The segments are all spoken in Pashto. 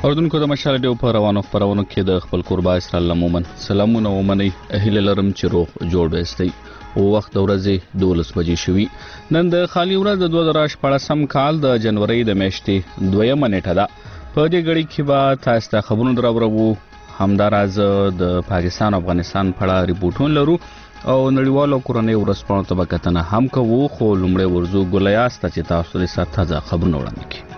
اوردونکو د مشال ډیو په روانو خبرونو کې د خپل قربا اسرائیل مومن سلامونه ومني اهل لرم چې روغ جوړ وستي او وخت د ورځې 12 بجې شوي نن د خالي ورځ د 2014 کال د جنوري د میاشتې 2 نیټه ده په دې غړي کې به تاسو ته خبرونه درورو همداراز د پاکستان او افغانستان په اړه ریپورتونه لرو او نړیوالو کورنۍ ورسپانو طبقاتنه هم کوو خو لومړی ورزو ګولیاست چې تاسو د سره تازه خبرونه وړاندې کړئ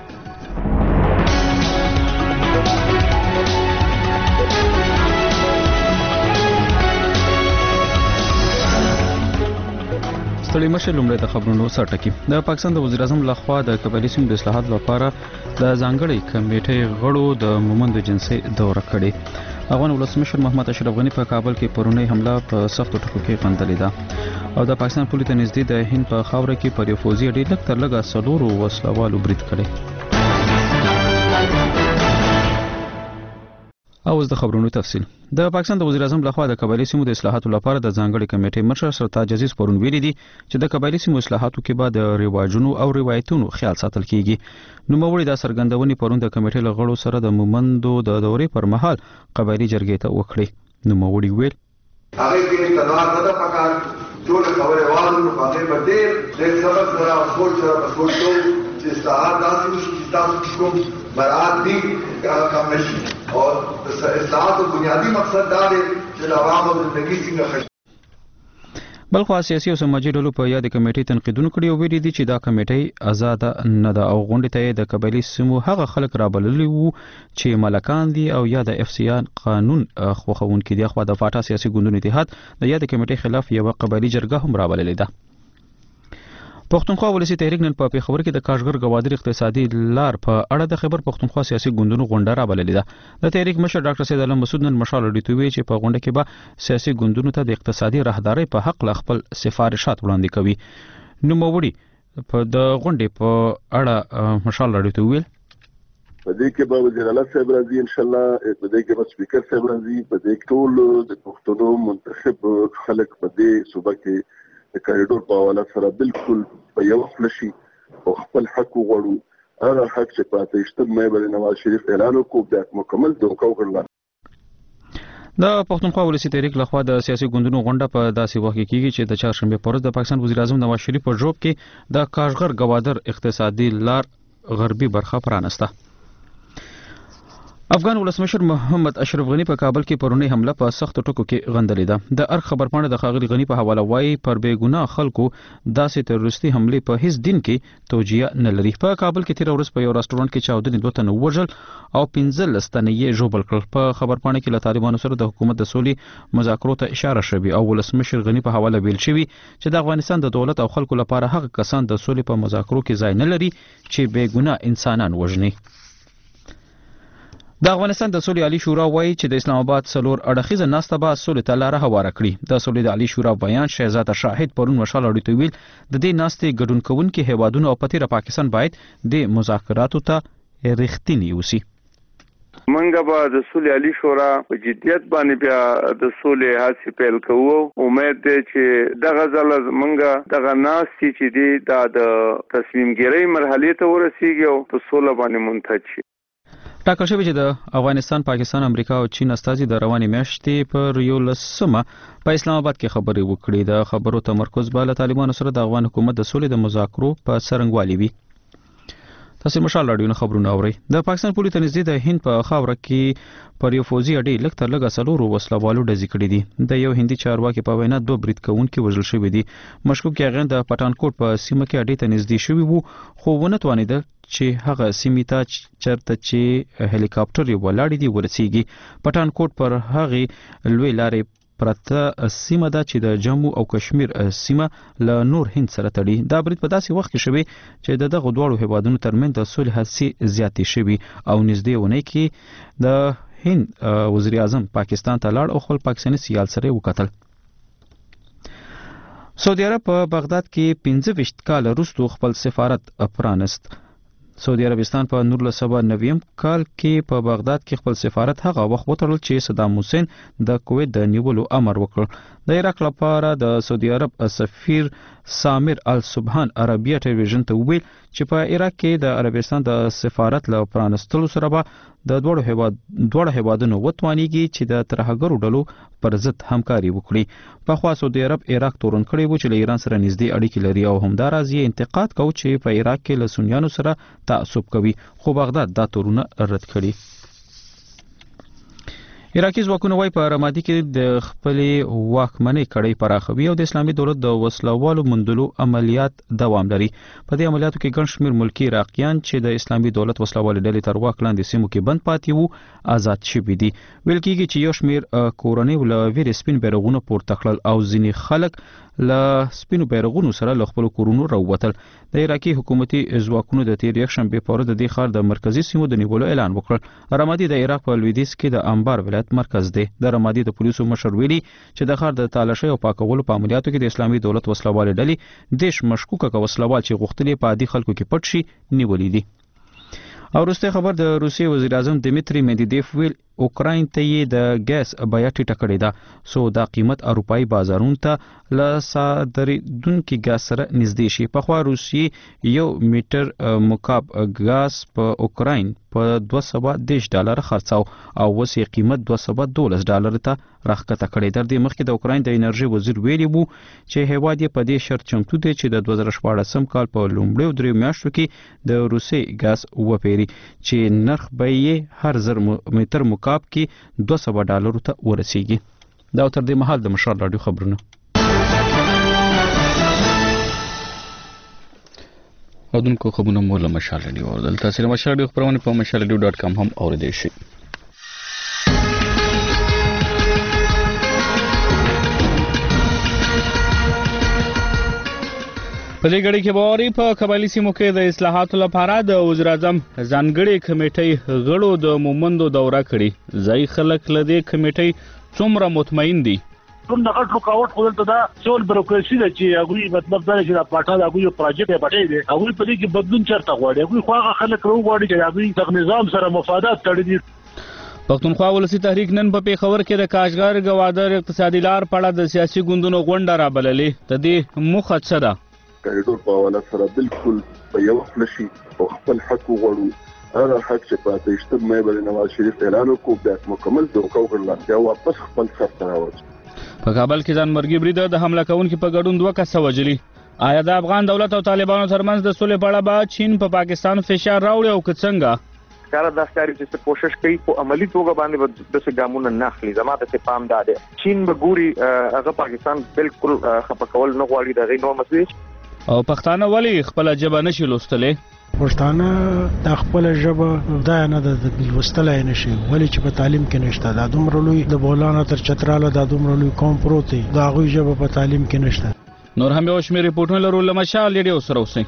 ستړي مشه لومړی د خبرونو سرټکی د پاکستان د وزیر اعظم لخوا د قبایلی سیمو د اصلاحات لپاره د ځانګړي کمیټې غړو د مومند جنسي دوره کړې افغان ولسمشر محمد اشرف غنی په کابل کې پرونی حمله په سختو ټکو کې غندلې ده او د پاکستان پولیس ته نږدې د هند په خاوره کې پر یو فوزي اډې لږ تر لږه 4 وسلوالو برید کړی او د خبرونو تفصیل د پاکستان د وزیر اعظم لخوا د قبایلی سیمو د اصلاحاتو لپاره د ځانګړي کمیټې مشر سرتاج عزیز پرون ویلي دي چې د قبایلی سیمو اصلاحاتو کې به د رواجونو او روایتونو خیال ساتل کیږي نو موري د سرګندونې پرون د کمیټې لغړو سره د مومندو د دورې پر مهال قبایلی جرګې ته وکړي نو موري ویل هغه کې تدار نه پکار ټول خبره وایو نو هغه په دې سبب سره سوچ سوچو چې اصلاحات داسې شي چې تاسو کوم برات دي کم نشي اور اصلاحات و بنیادی مقصد دا دی چې د عوامو زندگی څنګه بلخو سیاسي او سماجي ډلو په یاد کمیټې تنقیدونه کړي او ویلي دي چې دا کمیټې آزاد نه ده او غونډې ته د قبایلی سیمو هغه خلک رابللي وو چې ملکان دي او یا د اف سی ان قانون خوښونکي دي خو د فاټا سیاسي ګوندونو اتحاد د یاد کمیټې خلاف یو قبایلی جرګه هم رابللې ده پښتونخوا ولسی تحریک نن په پیښور کې د کاشغر گوادر اقتصادي لار په اړه د خبر پښتونخوا سیاسي ګوندونو غونډه رابللې ده د تحریک مشر ډاکټر سید علم مسعود نن مشال ډیټوي چې په غونډه کې به سیاسي ګوندونو ته د اقتصادي راهداري په حق خپل سفارشات وړاندې کوي نو موري په د غونډې په اړه مشال ډیټوي په دې کې به وزیر اعلی صاحب راځي ان شاء الله په دې کې به سپیکر صاحب راځي په دې ټول د پښتنو منتخب خلک په دې صوبه کې د کاریډور په حواله سره بالکل په یو فلشي او خپل حق وغواړو هغه حق چې په 28 مې باندې نواز شریف اعلان وکړ د مکمل دوکه وکړل د پښتونخوا ولسی تحریک لخوا د سیاسي ګوندونو غونډه په داسې وخت کې کیږي چې د چهارشنبه پر ورځ د پاکستان وزیر اعظم نواز شریف په جوب کې د کاشغر گوادر اقتصادي لار غربي برخه پرانسته افغان ولسمشر محمد اشرف غنی په کابل کې پرونی حمله په سخت ټکو کې غندلې ده د ارخ خبرپاڼه د خاغلی غنی په حواله وایي پر بے ګناه خلکو داسې تروریستي حمله په هیڅ دین کې توجیه نه لري په کابل کې تیر ورځ په یو رستورانت کې چاودنې 2 تنه وژل او 15 تنه یې ژوبل کړل په خبرپاڼه کې له طالبانو سره د حکومت د سولې مذاکرو ته اشاره شوی او ولسمشر غنی په حواله ویل شوی چې د افغانستان د دولت او خلکو لپاره هغه کسان د سولې په مذاکرو کې ځای نه لري چې بے ګناه انسانان وژني د افغانستان د سولې عالی شورا وایي چې د اسلام آباد څلور اړخیزه ناسته به سولې ته لاره هواره کړي د سولې د عالی شورا بیان شهزاده شاهد پرون مشال اړیته ویل د دې ناستې ګډون کوونکي هیوادونو او پتیره پاکستان باید د مذاکراتو ته رښتینی اوسي منګه به د سولې عالی شورا په جديت باندې بیا د سولې هڅې پیل کوو امید ده چې دغه ځل منګه دغه ناستې چې دی د تصمیم ګیرۍ مرحله ته ورسیږي او په سوله باندې منتج شي ټاکل شوی چې د افغانستان، پاکستان، امریکا او چین استازي د رواني میاشتې پر 11 په اسلام آباد کې خبرې وکړې د خبرو تمرکز به له طالبانو سره د افغان حکومت د سولې د مذاکرو په څرنګوالي وي تاسو مشال راډیو خبرونه اورئ د پاکستان پولیس ته نږدې د هند په خاوره کې پر یو فوزي اډې لږ تر لږه 4 وسلوالو ډزې کړې دي د یو هندي چارواکي په وینا 2 برید کوونکي وژل شوي دي مشکوک هغه د پټانکوټ په سیمه کې اډې ته نږدې شوی وو خو ونه توانید چې هغه سیمې ته چرته چې هلیکاپټر یې ولاړ دي ورسیږي پټانکوټ پر هغه لوی لارې پرته سیمه ده چې د جموں او کشمیر سیمه له نور هند سره تړي دا برید په داسې وخت کې شوی چې دغه دواړو هیوادونو ترمنځ د صلح هڅې زیاتې شوي او نږدې ونه کې د هند وزیر اعظم پاکستان ته لاړ او خپل پاکستاني سیال سره وکتل سعودي عرب په بغداد کې 15 کال وروسته خپل سفارت پرانست سعودي عربستان په 1990 کال کې په بغداد کې خپل سفارت هغه وخت وتړل چې صدام حسین د کویت د نیولو امر وکړ د عراق لپاره د سعودي عرب سفیر سامر السبحان عربیه ټلویزیون ته ویل چې په عراق کې د عربستان د سفارت له پرانستلو سره به د دوړو هیوادونو وتوانیږي چې د ترهګرو ډلو پر ضد همکاري وکړي. په خوا سعودي عرب عراق تورن کړی و چې له ایران سره نږدې اړیکې لري او همداراز یې انتقاد کوي چې په عراق کې له سنیانو سره تعصب کوي، خو بغداد دا تورونه رد کړي. عراقي ځواکونه وايي په رمادي کې د خپلې واکمنۍ کړۍ پراخوي او د اسلامي دولت د وسلوالو موندلو عملیات دوام لري. په دې عملیاتو کې ګڼ شمېر ملکي عراقیان چې د اسلامي دولت وسلوالې ډلې تر واک لاندې سیمو کې بند پاتې وو آزاد شوي دي. ویل کېږي چې یو شمېر کورنۍ له ویرې سپین بیرغونه پورته کړل او ځینې خلک له سپینو بیرغونو سره له خپلو کورونو راووتل. د عراقي حکومتي ځواکونو د تیر یکشنبې په ورځ د دې ښار د مرکزي سیمو د نیولو اعلان وکړ. رمادي د عراق په لویدیځ کې د انبار ولایت مرکز دی. د رمادي د پولیسو مشر ویلي چې د ښار د تالاشۍ او پاکولو په عملیاتو کې د اسلامي دولت وسلوالې ډلې دیش مشکوکه وسلوال چې غوښتلې په عادي خلکو کې پټ شي نیولې دي. او وروستی خبر د روسیې وزیر اعظم دمیتری مدیدیف ویل اوکراین ته یې د ګیس بیه ټیټه کړې ده سو دا قیمت اروپایي بازارونو ته له صادرېدونکي ګاز سره نږدې شي. پخوا روسیې یو میټر مکعب ګاز په اوکراین په $210 خرڅاو او اوس یې قیمت $212 ته راښکته کړی. تر دې مخکې د اوکراین د انرژي وزیر ویلي وو چې هیواد یې په دې شرط چمتو دی چې د 2014 کال په لومړیو 3 میاشتو کې د روسیې ګاز وپیري چې نرخ به یې هر 1000 میټر مکعب کې $200 ته ورسیږي. دا تر دې مهال د مشال رادیو خبرونه. اودونکو خبرونه مول مشال رادیو اوردل تاسو له مشال رادیو خبرونه په mashalradio.com هم اوریدئ شئ. په دې غړي کې باوري په قبایلی سیمو کې د اصلاحاتو لپاره د وزیر اعظم ځانګړي کمیټې غړو د مومندو دوره کړې. ځای خلک له دې کمیټې څومره مطمئن دي؟ کوم د غټ رکاوټ خو دلته دا سول بیروکراسي ده چې هغوی مطلب دا چې دا پاټا د هغوی پروژې په پټې دي، هغوی په دې کې بدلون چرته غواړي، هغوی خو هغه خلک راوغواړي چې هغوی د نظام سره مفادات تړلي دي. پښتونخوا ولسی تحریک نن په پیښور کې د کاشغر ګوادر اقتصادي لار په اړه د سیاسي ګوندونو غونډه رابللې. د دې موخه څه ده؟ کریډور په حواله سره بالکل په یو فلشي او خپل حق وغواړو. هغه حق چې په 28 مې باندې نواز شریف اعلان وکړ بیا مکمل دوکه وکړل بیا واپس خپل سر ته راوځي. په کابل کې ځانمرګي برید د حمله کوونکو په ګډون 2 کسه وژلي. آیا د افغان دولت او طالبانو ترمنځ د صلح په اړه به چین په پاکستان فشار راوړي او که څنګه؟ کار د ښکاری چې کوشش کوي په عملی توګه باندې د څه ګامونه نه اخلي. زماده ته پام داده چین به ګوري هغه پاکستان بالکل خپکول نه غواړي د غي نور مسلې. او پښتانه ولی خپل ژبه نشي لوستلې؟ پښتانه د خپل ژبه دا نه د لوستلای نشي ولی چې په تعلیم کې نشته. دا دومره لوی د بولانا تر چتراله دا دومره لوی قوم پروت دی دا غوي ژبه په تعلیم کې نشته. نور هم یو شمېر ریپورټونه لرو له مشال ریډیو سره اوسئ.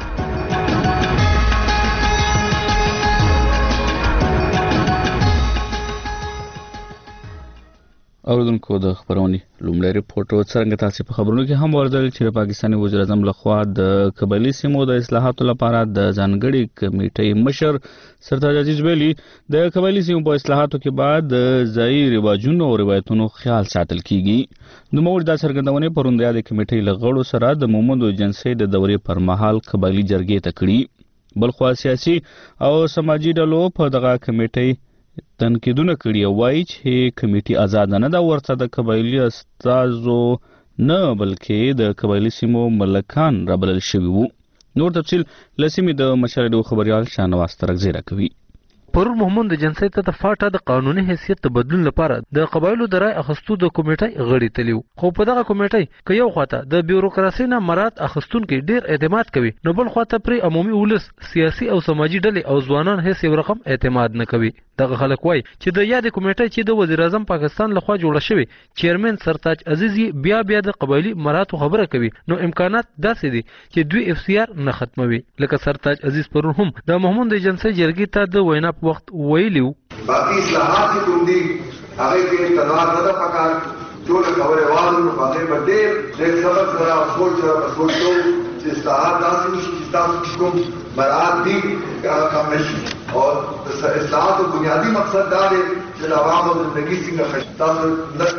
اوردونکو د خبرونې لومړی ریپورټ څنګه تاسو په خبرونو کې هم ورزل چې پاکستاني وزیر اعظم لخوا د قبایلی سیمو د اصلاحاتو لپاره د ځانګړي کمیټې مشر سرتاج عزیز ویلي د قبایلی سیمو په اصلاحاتو کې بعد د ځای رواجونو او روایتونو خیال ساتل کیږي. نو موږ دا څرګندونه پروندیا د کمیټې لغړو سره د مومندو ایجنسۍ د دورې پر مهال قبایلی جرګې ته کړي. بلخوا سیاسي او سماجی ډلو په دغه کمیټې تنقیدونه کړي او وایي چې کمیټې آزاد نه ده ورته د قبایلی استازو نه بلکې د قبایلی سیمو ملکان رابلل شوي وو. نور تفصیل لسیمې د مشاهده خبريال شانواز ترغزیره کوي. پرون مومند جنسي ته د فاټا د قانوني حیثیت د بدلون لپاره د قبایلو د رای اخستو د کمیټې غړي تلیو. خو په دغه کمیټې کې یو خواته د بیوروکراسي نه مراد اخستونکو ډیر اعتماد کوي نو بل خواته پر عمومي ولس سیاسي او سماجی ډلې او ځوانان هیڅ یو رقم اعتماد نه کوي. دغه خلک وایي چې د یاد کمیټې چې د وزیر اعظم پاکستان لخوا جوړه شوی چیرمن سرتاج عزیز بیا د قبایلی مراتو خبره کوي نو امکانات داسې دي چې دوی اف سی آر نه ختموي. لکه سرتاج عزیز پرون هم د محمد ایجنسی جرګې ته د وینا په وخت ویلیو باقي اصلاحات چې کوم دي هغه کې تنوع نه ده پکار ټول خبره وایو نو باندې باندې د سبق سره سوچ سره سوچو چې اصلاحات داسې وشي چې تاسو کوم مراد دي کم نشي اور اصلاحات بنیادی مقصد دا دی چې د عوامو زندگی څنګه تاسو نه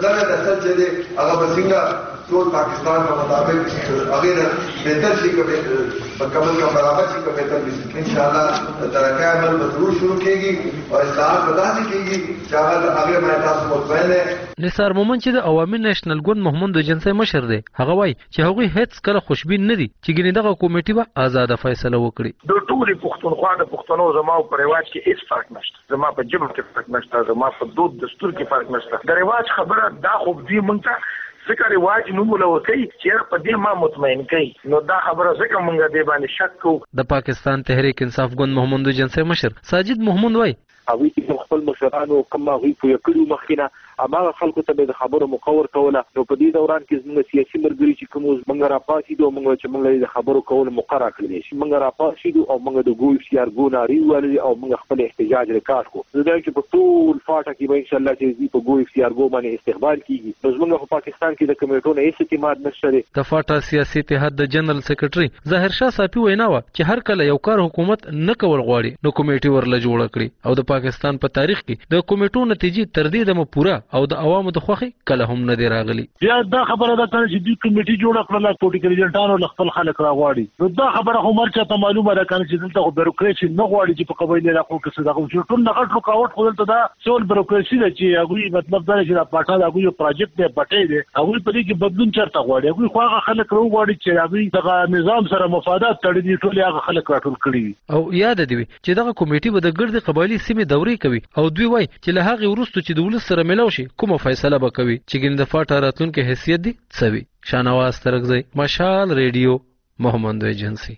نسل چې دی هغه به څنګه ټول پاکستان په مطابق هغه بهتر شي کوي مکمل کا برابر شي کوي بهتر شي ان شاء الله ترقی عمل ضرور شروع کیږي او اصلاحات بداسي کیږي چې هغه مې تاسو مطمئن ہے. نثار مومن چې د عوامي نېشنل ګوند محمد جنسي مشر دی هغه وایي چې هغه هیڅ کله خوشبین نه دي چې ګینه دغه کمیټه به آزاد فیصله وکړي. د ټولې پښتونخوا د پښتنو زما په رواج کې هیڅ فرق نشته، زما په جبر کې فرق نشته، زما په دود دستور کې فرق نشته. د رواج خبره دا خو دې مونږ ته ځکه رواج نومونه وکړي چې په دې ما مطمئن کوي، نو دا خبره ځکه مونږ دې باندې شک کوو. د پاکستان تحریک انصاف ګوند محمد جنسي مشر ساجد محمد وایي هغوی چې خپل مشرانو کوم هغوی پوه کړي مخکینه هغه خلکو ته د خبرو مقور کوله. نو په دې دوران کې زموږ سیاسي مرګري چې کوم موږ راپاسېدو موږ چې موږ د خبرو کول مقرره کړی شي موږ راپاسېدو او موږ د ګوي سیار ګوناري ولې او موږ خپل احتجاج ریکارډ کو. زه چې په ټول فاټه کې به ان شاء الله چې په ګوي سیار ګو باندې استقبال کیږي. نو زموږ په پاکستان کې د کمیټو نه هیڅ اعتماد نشته. د فاټا سیاسي اتحاد د جنرال سیکریټري ظاهر شاه صافي وینا و چې هر کله یو کار حکومت نه کول غواړي نو کمیټي ورله جوړ کړي او د پاکستان په تاریخ کې د کمیټو نتیجې تر دې دمه پوره او د عوامو د خوخي کله هم نه دی راغلي. بیا دا خبره ده چې د کمیټي جوړ کړل پولیټیکل ایجنټانو خپل خلک راغواړي. نو دا خبره هم مرچا ته معلومه ده چې دلته بیروکراسي نه غواړي چې په قبایلی علاقو کې صدقه وشي. ټول نغټ رکاوټ خو دلته دا ټول بیروکراسي ده چې هغه مطلب دا چې دا پټه دا یو پروجیکټ دی پټه دی هغه په دې کې بدلون چرته غواړي. هغه خو هغه خلک راغواړي چې هغه دغه نظام سره مفادات تړلي ټول هغه خلک راټول کړي. او یاد دی چې دغه کمیټي به د ګردي قبایلی سیمې دورې کوي او دوی وایي چې له هغه وروسته چې د ولس سره ملاو شي کومه فیصله به کوي چې ګین د فاټا راتلونکو حیثیت دي څوي. شانواز ترغزی مشال ریډیو محمد ایجنسی.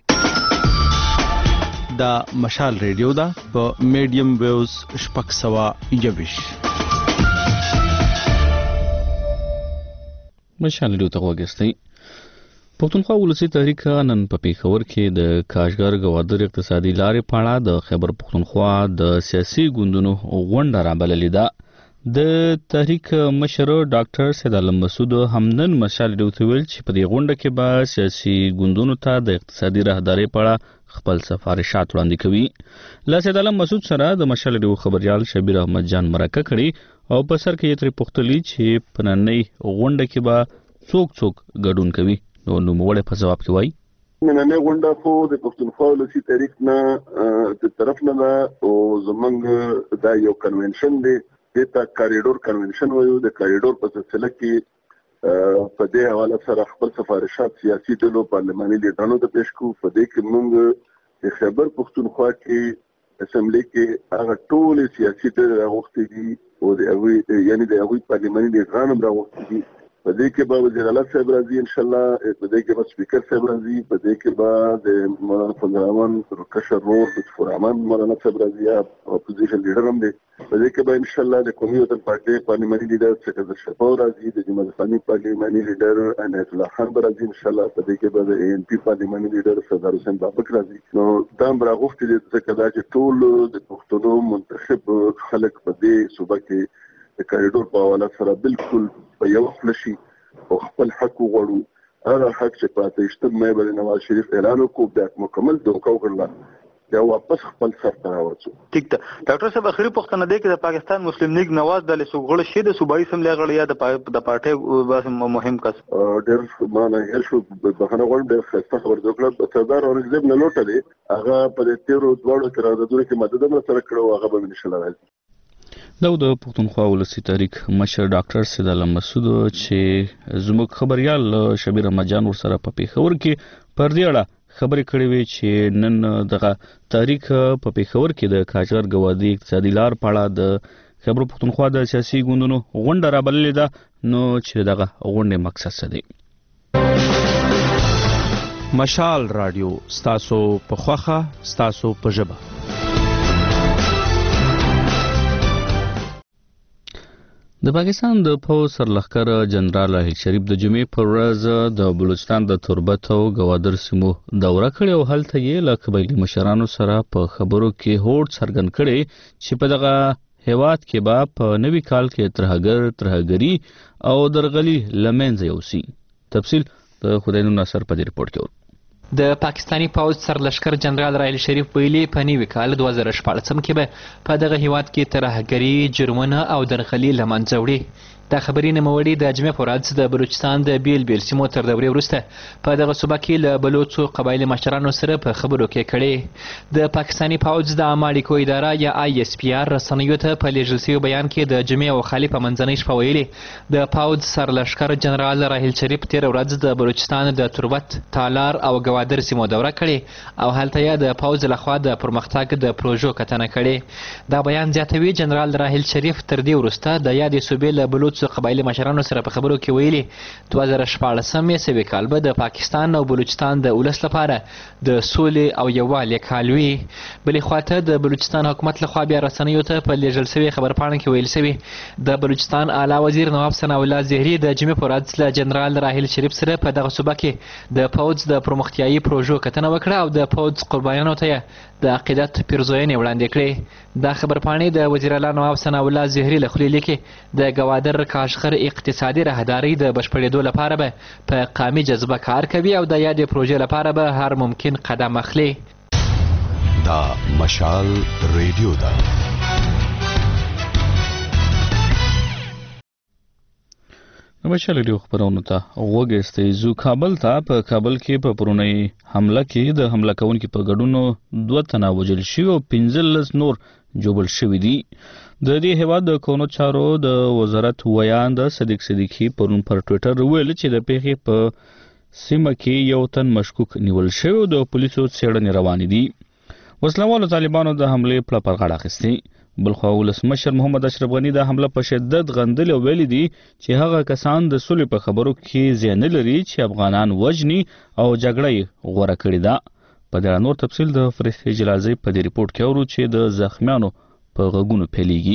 دا مشال ریډیو دا په میډیم ویوز شپږ سوه یویش مشال ریډیو ته وګورئ. پښتونخوا ولسی تحریک نن په پیښور کې د کاشګر ګوادر اقتصادي لارې په اړه د خیبر پښتونخوا د سیاسي ګوندونو غونډه رابللې ده. د تحریک مشر ډاکټر سید عالم مسعود همدن مشال ریډیو ته ویل چې په دې غونډه کې به سیاسي ګوندونو ته د اقتصادي راهدارۍ په اړه خپل سفارشات وړاندې کوي. له سید عالم مسعود سره د مشال ریډیو خبريال شبیر احمد جان مرکه کړي او په سر کې یې ترې پوښتلي چې په نننۍ غونډه کې به څوک ګډون کوي. نو موږ په جواب کې وایي نننۍ غونډه خو د پښتونخوا ولسی تحریک نه د طرف نه او زمونږ دا یو کنونشن دی دته کاریډور کنونشن وایو. د کاریډور په سلسله کې په دې حواله سره خپل سفارشات سیاسي ډلو پارلماني لیډرانو ته پیش کوو. په دې کې موږ د خیبر پښتونخوا کې اسمبلی کې هغه ټول سیاسي ډلې راغوښتي دي او د هغوی پارلماني لیډران هم راغوښتي دي. په دې کې به وزیر اعلی صاحب راځي ان شاء الله، په دې کې به سپیکر صاحب راځي، په دې کې به د مولانا فضل الرحمن کشر رور لطف الرحمن مولانا صاحب راځي، اپوزیشن لیډر هم دی. په دې کې به ان شاء الله د قومي وطن پارټي پارلماني لیډر سکندر شفاو راځي، د جماعت اسلامي پارلماني لیډر عنایت الله خان به راځي ان شاء الله. په دې کې به د ان پی پارلماني لیډر سردار حسین بابک راځي. نو دا هم راغوښتي دي ځکه دا چې ټول د پښتنو منتخب خلک په دې صوبه کې د کاریډور په حواله سره بالکل په یو خپل شي او خپل حق وغواړو. هغه حق چې په 28 مې باندې نواز شریف اعلان وکړ بیا مکمل دوکه وکړه یا واپس خپل سر ته راوځو. ټیک ده ډاکټر صاحب، اخري پوښتنه ده چې د پاکستان مسلم لیگ نواز د لسوغړ شي د صوبایي سملې غړي یا د پارټي مهم کس ډېر معنی هر شو بهانه غوړم ډېر خسته خبر وکړه. سردار اورنګزیب نه لوټه دي هغه په دې تیرو دوړو کې راځي چې مدد هم سره کړو هغه به ان شاء الله راځي. دا د پښتونخوا ولسی تحریک مشر ډاکټر سید عالم مسعود چې زموږ خبريال شبیر احمد جان ورسره په پیښور کې پر دې اړه خبرې کړې وې چې نن دغه تحریک په پیښور کې د کاشغر ګوادي اقتصادي لار په اړه د خیبر پښتونخوا د سیاسي ګوندونو غونډه رابللې ده. نو چې دغه غونډې مقصد څه دی؟ مشال رادیو ستاسو په خوخه ستاسو په ژبه. د پاکستان د پوځ سرلښکر جنرال راحیل شریف د جمعې پر ورځ د بلوچستان د تربت او ګوادر سیمو دوره کړې او هلته یې له قبایلي مشرانو سره په خبرو کې هوډ څرګند کړی چې په دغه هیواد کې به په نوي کال کې ترهګري او درغلي له منځه یوسي. تفصیل د خدای نور ناصر په دې رپورټ کې. د پاکستانی پوځ سرلښکر جنرال راحیل شریف ویلي په نوي کال 2014 کې به په دغه هیواد کې ترهګري، جرمونه او درغلي له منځه وړي. دا خبرې نوموړي د جمعې په ورځ د بلوچستان د بیل سیمو تر دورې وروسته په دغه صوبه کې له بلوڅو قبایلي مشرانو سره په خبرو کې کړې. د پاکستاني پوځ د عامه اړیکو اداره یا ISPR رسنیو ته په لیږل شوي بیان کې د جمعې او خالي په منځنۍ شپه ویلي د پوځ سرلښکر جنرال راحیل شریف تېره ورځ د بلوچستان د تربت، تالار او ګوادر سیمو دوره کړې او هلته یې د پوځ لخوا د پرمختګ د پروژو کتنه کړې. دا بیان زیاتوي جنرال راحیل شریف تر دې وروسته د یادې صوبې له بلوڅو قبایلي مشرانو سره په خبرو کې ویلي 2014 یې کال به د پاکستان او بلوچستان د ولس لپاره د سولې او یووالي کال وي. بلې خواته د بلوچستان حکومت لخوا بیا رسنیو ته په لیږل شوې خبرپاڼه کې ویل شوي د بلوچستان اعلی وزیر نواب ثناءالله زهري د جمعې په ورځ له جنرال راحیل شریف سره په دغه صوبه کې د پوځ د پرمختیایي پروژو کتنه وکړه او د پوځ قربانیانو ته یې د عقیدت پیرزوینې وړاندې کړې. دا خبرپاڼې د وزیر اعلی نواب ثناءالله زهري له خولې لیکي د ګوادر کاشغر اقتصادي راهدارۍ د بشپړېدو لپاره به په قامي جذبه کار کوي او د یادې پروژې لپاره به هر ممکن قدم اخلي. دا مشال ریډیو ده. نو مشال ریډیو خبرونو ته غوږ ایستی زو. کابل ته په کابل کې په پرونی حمله کې د حمله کوونکي په ګډون 2 تنه وژل شوي او 15 نور جوړل شوي دي. د دې هیواد د کونو چارو د وزارت ویان د صدیق صدیقي پرون پر ټویټر ویل چې د پیښې په سیمه کې یو تن مشکوک نیول شوی او د پولیسو څېړنې روانې دي. وسلوالو طالبانو د حملې پړه پر غاړه اخیستې. بلخوا ولسمشر محمد اشرف غني د حمله په شدت غندلي او ویلي دي چې هغه کسان د سولې په خبرو کې ځای نه لري چې افغانان وژني او جګړه یې غوره کړې ده. په دې نور تفصیل د فرښتې جلازي په دې ریپورت کې اورو چې د زخمیانو په غږونو پیلېږي.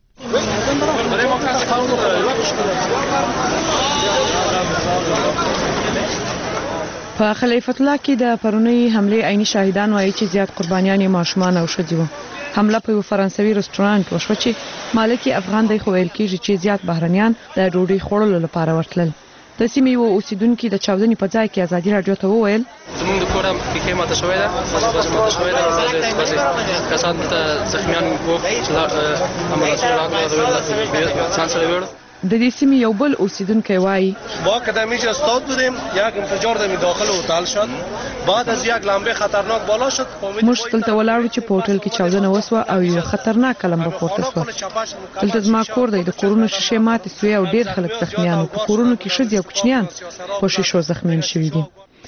په خلیفۃ الله کې د پرونی حمله عیني شاهدان وایي چې زیات قربانیان ماشومان او ښځې وو. حمله په یو فرانسوي رستورانت وشوه چې مالک افغان دی خو ویل کېږي چې زیات بهرنیان د ډوډۍ خوړلو لپاره ورتلل. د سیمې یو اوسیدونکو د چاودنې په ځای کې ازادي رادیو ته وویل زموږ د کوره پکې ماته شوې ده ماته شوې ده کسان ته زخمیان وو چې امبولانس راغله ځان سره وړ. د دې سیمې یو بل اوسیدونکو وایي با قدمی که استاد بودیم یک انفجار در داخل هتل شد بعد از یک لمبه خطرناک بالا شد. موږ دلته ولاړو چې په هوټل کې چاودنه وسوه او یو خطرناک لمبه پورته شوه. دلته زما کور دی. د کورونو شیشې ماتې سوې او ډیر خلک زخمیان په کورونو کې ښځې او کوچنیان په شیشو زخمیان شوي دي.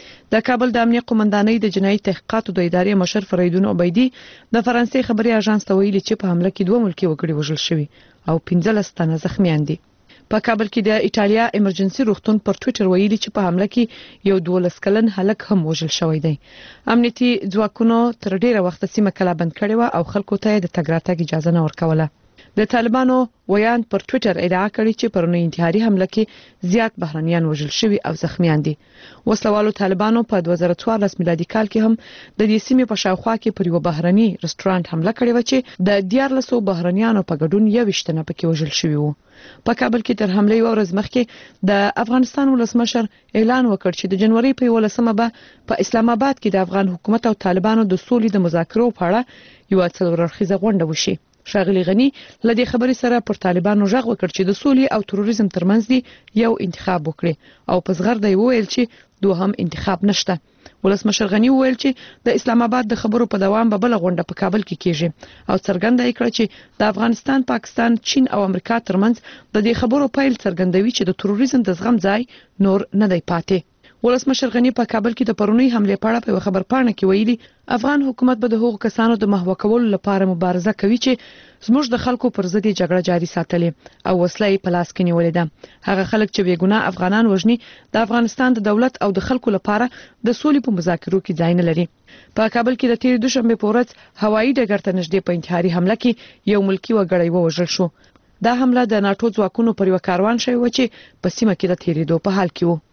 د کابل د امنیت قومندانۍ د جنایي تحقیقاتو د ادارې مشر فریدون عبیدی د فرانسې خبري اژانس ته ویلي چې په حمله کې 2 ملکی وګړي وژل شوي او 15 تنه زخمیان دي. په کابل کې د ایټالیا ایمرجنسي روغتون پر ټویټر ویلي چې په حمله کې یو 12 کلن هلک هم وژل شوی دی. امنیتي ځواکونو تر ډیره وخت سیمه کلا بند کړې و او خلکو ته د تګ راتګ اجازه نه ورکوله. د طالبانو ویان پر ټویټر ادعا کړې چې پرونی انتحاري حمله کې زیات بهرنیان وژل شوي او زخمیان دي. وسلوالو طالبانو په 2014 میلادي کال کې هم د دې سیمې په شاوخوا کې پر یو بهرني رستورانت حمله کړې و چې د 1400 بهرنیانو په ګډون 21 تنه پکې وژل شوي وو. په کابل کې تر حمله یو ورځ مخکې د افغانستان ولسمشر اعلان وکړ چې د جنوري په 11مه به په اسلام آباد کې د افغان حکومت او طالبانو د سولې د مذاکرو په اړه یو څلوررخیزه غونډه وشي. ښاغلي غني له دې خبرې سره پر طالبانو ژغ وکړ چې د سولې او تروریزم ترمنځ دی یو انتخاب وکړي او په زغر دی وویل چې دوهم انتخاب نشته. ولسمشر غني وویل چې د اسلام آباد د خبرو په دوام به بل غونډه په کابل کې کیږي او څرګنده کړ چې د افغانستان، پاکستان، چین او امریکا ترمنځ د دې خبرو پیل څرګندوي چې د تروریزم د زغم ځای نور نه دی پاتې. ولسمشر غني په کابل کې د پرونی حمله په اړه په خبرپاڼه کې ویلي افغان حکومت به د هغو کسانو د محو کولو لپاره مبارزه کوي چې زموږ د خلکو پر ضد جګړه جاري ساتلې او وسله یې په لاس کې نیولې ده. هغه خلک چې بېګناه افغانان وژني د افغانستان د دولت او د خلکو لپاره د سولې په مذاکرو کې ځای نه لري. په کابل کې د تیر دوشنبه په ورځ هوایي ډګر ته نږدې په انتحاري حمله کې یو ملکی وګړی ووژل شو. دا حمله د ناتو ځواکونو پر یو کاروان شوی و چې په سیمه کې د تیریدو په حال کې و.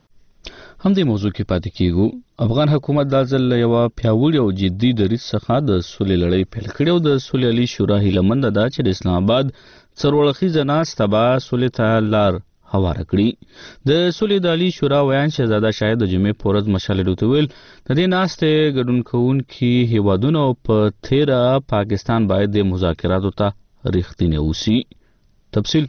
هم دې موضوع کې پاتې کیږو. افغان حکومت د ځل یو پیاوړي او جدي دریځ څخه د سولې لړۍ پیل کړې او د سولې علي شورا هیله مند ده چې د اسلام آباد څلورخیزه ناسته به سولې ته لار هواره کړي. د سولې د علي شورا ویان شهزاده شاهد د جمعې په ورځ مشال ریډیو ته ویل د دې ناستې ګډون کوونکي هیوادونه په تیره پاکستان باید د مذاکراتو ته رښتینی اوسي. تفصیل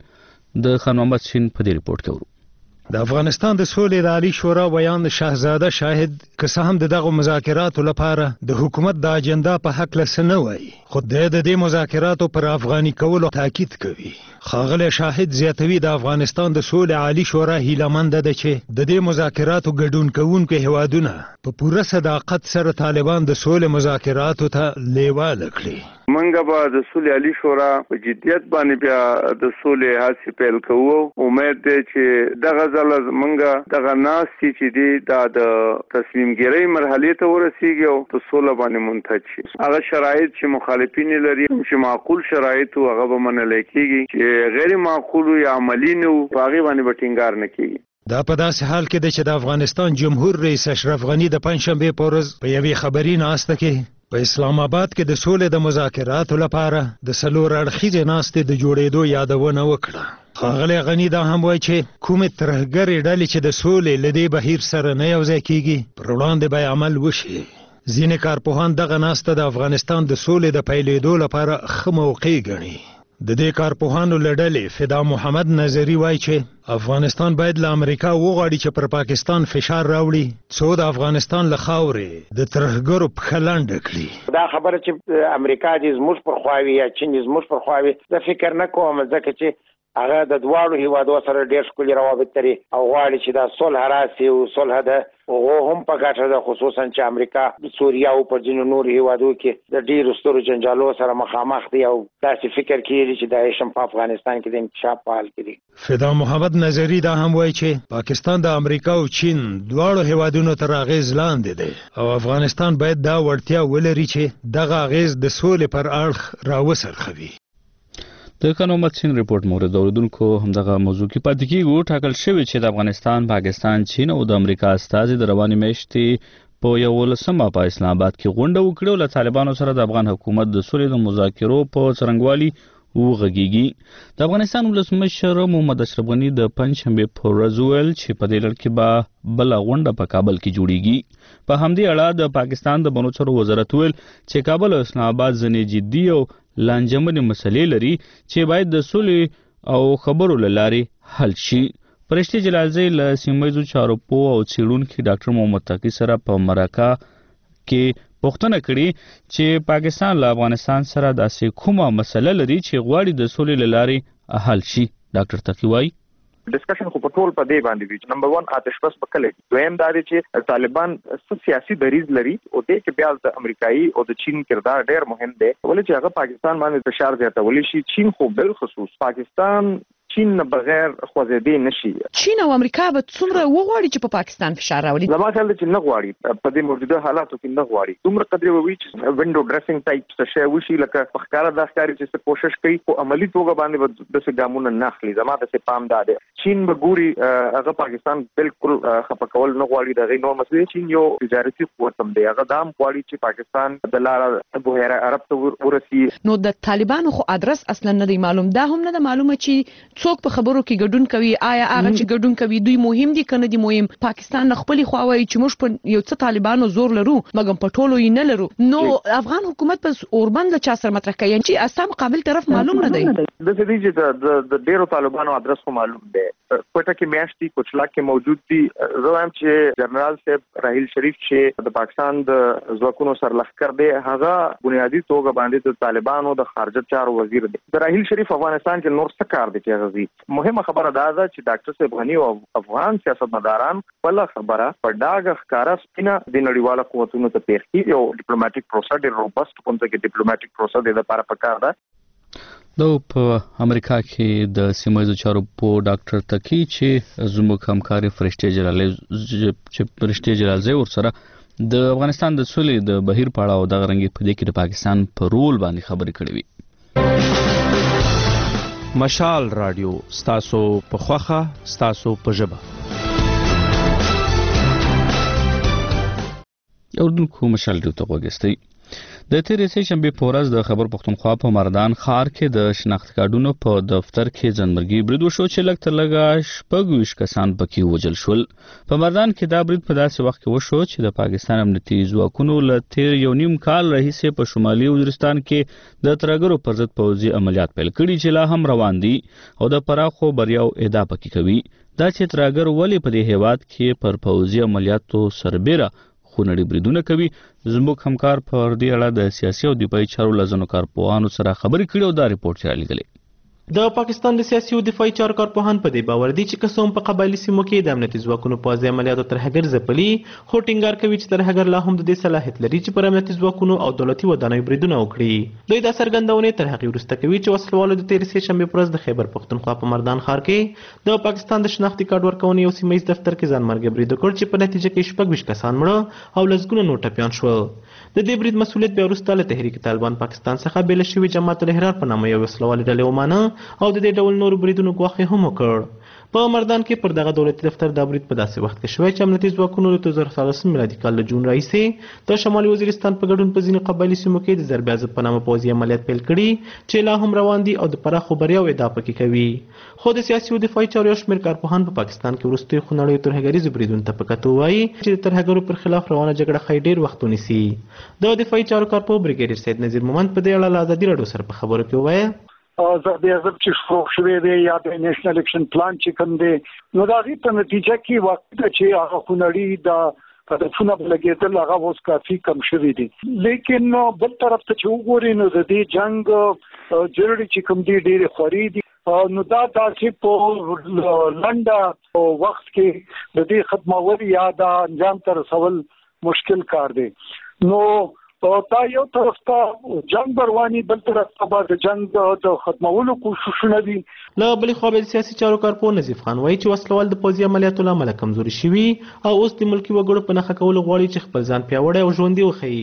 د خان محمد سین په دې ریپورت کې ورو د افغانستان د سولې د عالی شورا بیان د شاهزاده شاهد که څه هم دغه مذاکراتو لپاره د حکومت د اجنډا په حق له نه وایي خو د دې مذاکراتو پر افغاني کولو تاکید کوي. ښاغلی شاهد زیاتوي د افغانستان د سولې عالی شورا هیلهمند ده چې د دې مذاکراتو ګډون کوونکو هیوادونه په پوره صداقت سره طالبان د سولې مذاکراتو ته لیواله کړي. منګه به د سولې عالی شورا په جديت باندې بیا د سولې هڅې پیل کوو. امید دی چې دغه ځل منګه دغه ناستې چې دی دا د تصمیم ګیرۍ مرحلې ته ورسیږي او په سوله باندې منتج شي. هغه شرایط چې مخالفین لري چې معقول شرایط هغه به منل کېږي، چې غیر معقول یا عملی نه وو هغه باندې به ټینګار نه کېږي. دا په داسې حال کې ده چې د افغانستان جمهور رئیس اشرف غنی د پنځشنبې په ورځ په یوې خبري ناسته کې په اسلام آباد کې د سولې د مذاکراتو لپاره د څلور اړخیزې ناستې د جوړېدو یادونه وکړه. ښاغلی غني دا هم وایي چې کومې ترهګرې ډلې چې د سولې له دې بهیر سره نه یوځای کېږي پر وړاندې به عمل وشي. ځینې کارپوهان دغه ناسته د افغانستان د سولې د پیلېدو لپاره ښه موقع ګڼي. د دې کارپوهانو له ډلې فدا محمد نظري وایي چې افغانستان باید له امریکا وغواړي چې پر پاکستان فشار راوړي څو د افغانستان له خاورې د ترهګرو پښه لنډه کړي. دا خبره چې امریکا دې زموږ پر خوا وي یا چین دې زموږ پر خوا وي زه فکر نه کوم، ځکه چې هغه د دواړو هیوادو سره ډېر ښکلي روابط لري او غواړي چې دا صلح راسي او صلح ده هغه هم په ګټه ده، خصوصا چې امریکا د سوریه او په ځینو نورو هیوادو کې د ډېرو سترو جنجالو سره مخامخ دی او داسې فکر کوي چې داعش هم په افغانستان کې د انکشاف په حال کې دی. فدا محمد نظري دا هم وایي چې پاکستان د امریکا او چین دواړو هیوادونو تر اغیز لاندې دی او افغانستان باید دا وړتیا ولري چې دغه اغیز د سولې پر اړخ راوڅرخوي. د خان محمد سین ریپورت مورد اوریدونکو همدغه موضوع کې پاتې کیږو. ټاکل شوی چې د افغانستان، پاکستان، چین او د امریکا استازي د روانې میاشتې په 11 په اسلام آباد کې غونډه وکړه او له طالبانو سره د افغان حکومت د سولې د مذاکرو په څرنګوالي وغږیږي. د افغانستان ولسمشر محمد اشرف غني د پنځشنبې په ورځ ویل چې په دې لړ کې به بله غونډه په کابل کې جوړیږي. په همدې اړه د پاکستان د بنو چارو وزارت ویل چې کابل او اسلام آباد ځینې جدي او لانجمنې مسلې لري چې باید د سولې او خبرو له لارې حل شي. فرشتي جلالزی له سیمه چارو پوه او څېړونکي ډاکټر محمد تقي سره په مرکه کې پوښتنه کړې چې پاکستان له افغانستان سره داسې کومه مسله لري چې غواړي د سولې له لارې حل شي. ډاکټر تقي وایي ډسکشن خو په ټول په دې باندې وی. نمبر 1 آتش بس بکله دویم دا دی چې طالبان سیاسي دریض لري او دې کې بیا د امریکایي او د چین کردار ډېر مهم دی ولې چې هغه پاکستان باندې فشار زیاتولی شي. چین خو بل خصوص پاکستان چین نه بغیر خوځېدې نشي. چین او امریکا به څومره وغواړي چې په پاکستان فشار راوړي؟ زما خیال دی چې نه غواړي، په دې موجوده حالاتو کې نه غواړي. دومره قدرې ووي چې وینډو ډریسینګ ټایپ څه شی وشي لکه په ښکاره دا ښکاري چې څه کوشش کوي خو عملي توګه باندې به داسې ګامونه نه اخلي. زما داسې پام دا دی چین به ګوري هغه پاکستان بالکل خفه کول نه غواړي. د هغې نور مسلې چین یو تجارتي قوت هم دی، هغه دا هم غواړي چې پاکستان د لاره بحیره عرب ته ورسي. نو د طالبانو خو ادرس اصلا نه دی معلوم، دا هم نه ده معلومه چې څوک په خبرو کې ګډون کوي. آیا هغه چې ګډون کوي دوی مهم دي کنه دي مهم؟ پاکستان نه خپل خو وایي چې موږ په یو څه طالبانو زور لرو مګم په ټولو یې نه لرو. نو افغان حکومت پس اوربند له چا سره مطرح کوي چې اساسا مقابل طرف معلوم نه دی. د دې چې د ډیرو طالبانو ادرس خو معلوم دی. کوټه کې میاشتي کوچلا کې موجود دي. زه وایم چې جنرال صاحب راهیل شریف چې د پاکستان د ځواکونو سرلښکر دی هغه بنیادی توګه باندې د طالبانو د خارجه چارو وزیر دی. د راهیل شریف افغانستان کې نور څه کار دی چې غزي مهمه خبره دا ده چې ډاکټر صاحب غني او افغان سیاستمداران بل خبره په ډاګه ښکارا سپینه د نړیوالو قوتونو ته پیښ کیږي او ډیپلوماټیک پروسه ډېر روبست کوم ځای کې ډیپلوماټیک پروسه د لپاره پکار ده. د په امریکا کې د سیمه چارو په ډاکټر تقي چې زموږ همکاري فرشتي جلالزی ورسره د افغانستان د سولې د بهیر په اړه او د غرنګي په دې کې د پاکستان په رول باندې خبرې کړې وي. مشال رادیو ستاسو په خوخه ستاسو په ژبه. اردوونکو مشال رادیو ته وګورئ. د تیرې سه شنبه په ورځ د خبر پښتونخوا په مردان ښار کې د شناخت کارډونو په دفتر کې ځنمرګي برید وشو چې لږ تر لږه 26 کسان پکې وژل شول. په مردان کې دا برید په داسې وخت کې وشو چې د پاکستان امنیتي ځواکونو له تیر یو نیم کال راهیسې په شمالي وزیرستان کې د ترهګرو پر ضد پوځي عملیات پیل کړي چې لا هم روان دي او د پراخو بریاو ادعا پکې کوي. دا چې ترهګر ولې په دې هیواد کې پر پوځي عملیاتو سربېره خونړي بریدونه کوي، زموږ همکار پر دې اړه د سیاسي او دفاعي چارو لزنو کارپوهانو سره خبرې کړې او دا ریپورت یې رالیږلی. د پاکستان د سیاسي او دفاعي چارو کارپوهان په دې باور دي چې قسم په قبایلي سیمو کې د امنیتي ځواکونو پوځي عملیاتو ترهګر ځپلي، خو ټینګار کوي چې ترهګر لا هم د دې صلاحیت لري چې پر امنیتي ځواکونو او دولتي ودانیو بریدونه وکړي. دوی دا څرګندونې تر هغې وروسته کوي چې وسلوالو د تېرې سه شنبې په ورځ د خیبر پښتونخوا په مردان ښار کې د پاکستان د شناختي کارت ورکونې یو سیمه ییز دفتر کې ځانمرګي برید وکړ چې په نتیجه کې 26 کسان مړه او لسګونه نور ټپیان شول. د دې برید مسؤلیت بیا وروسته له تحریک طالبان پاکستان څخه بېله شوي جماعت الاحرار په نامه یو وسلوالې ډلې ومانه او د دې ډول نورو بریدونو ګواښ هم وکړ. په مردان کې پر دغه دولتي دفتر دا برید په داسې وخت کې شوی چې امنیتي ځواکونو د 2014 میلادي کال له جون راهیسې د شمالي وزیرستان په ګډون په ځینو قبایلي سیمو کې د ضرب عضب په نامه پوځي عملیات پیل کړي چې لا هم روان دي او د پراخو بریاو ادعا پکې کوي. خو د سیاسي او دفاعي چارو یو شمېر کارپوهان په پاکستان کې وروستیو خونړیو ترهګریزو بریدونو ته په کتو وایي چې د ترهګرو پر خلاف روانه جګړه ښایي ډېر وخت ونیسي. د دفاعي چارو کارپوه بریګیډیر سید نذیر مومند په دې اړه له ازادي راډیو سره په خبرو کې وویل ضرب عضب چې شروع شوی دی یا د نېشنل اکشن پلان چې کوم دی نو د هغې په نتیجه کې وخت چې هغه خونړي د هدفونه لګېدل هغه اوس کافي کم شوي دي. لیکن بل طرف ته چې وګورئ نو د دې جنګ جوړې چې کوم دي ډېرې خوري دي نو دا داسې په لنډه وخت کې د دې ختمول یا د انجام ته رسول مشکل کار دی. نو تا یو طرف ته جنگ بروانی بل طرف ته د جنگ د ختمولو کوششونه دي. له بلې خوا به د سیاسي چارو کارپوه نظیف خان وایي چې وسلوال د پوځي عملیاتو له امله کمزوري شوي او اوس د ملکي وګړو په نښه کولو غواړي چې خپل ځان پیاوړی او ژوندي وښیي.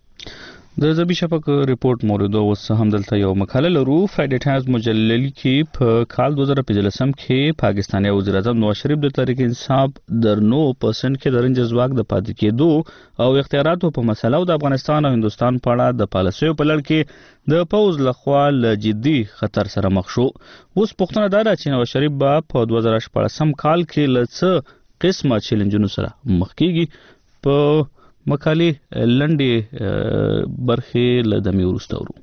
د زبی شفق ریپورت موردو اوس هم دلته یو مقاله لرو. فرایډے ټایمز مجلې کې په کال 2015 کې پاکستاني وزیر اعظم نواز شریف د تحریک انصاف در 9% کې د رنجز واک د پاتې کېدو او اختیاراتو په مسله او د افغانستان او هندستان په اړه د پالیسیو په لړ کې د پوز لخوا له جدي خطر سره مخ شو. اوس پوښتنه دا ده چې نواز شریف به په 2014 کال کې له څه قسمه چیلنجونو سره مخ کیږي. په مقالې لنډې برخې له دمې وروسته ورو.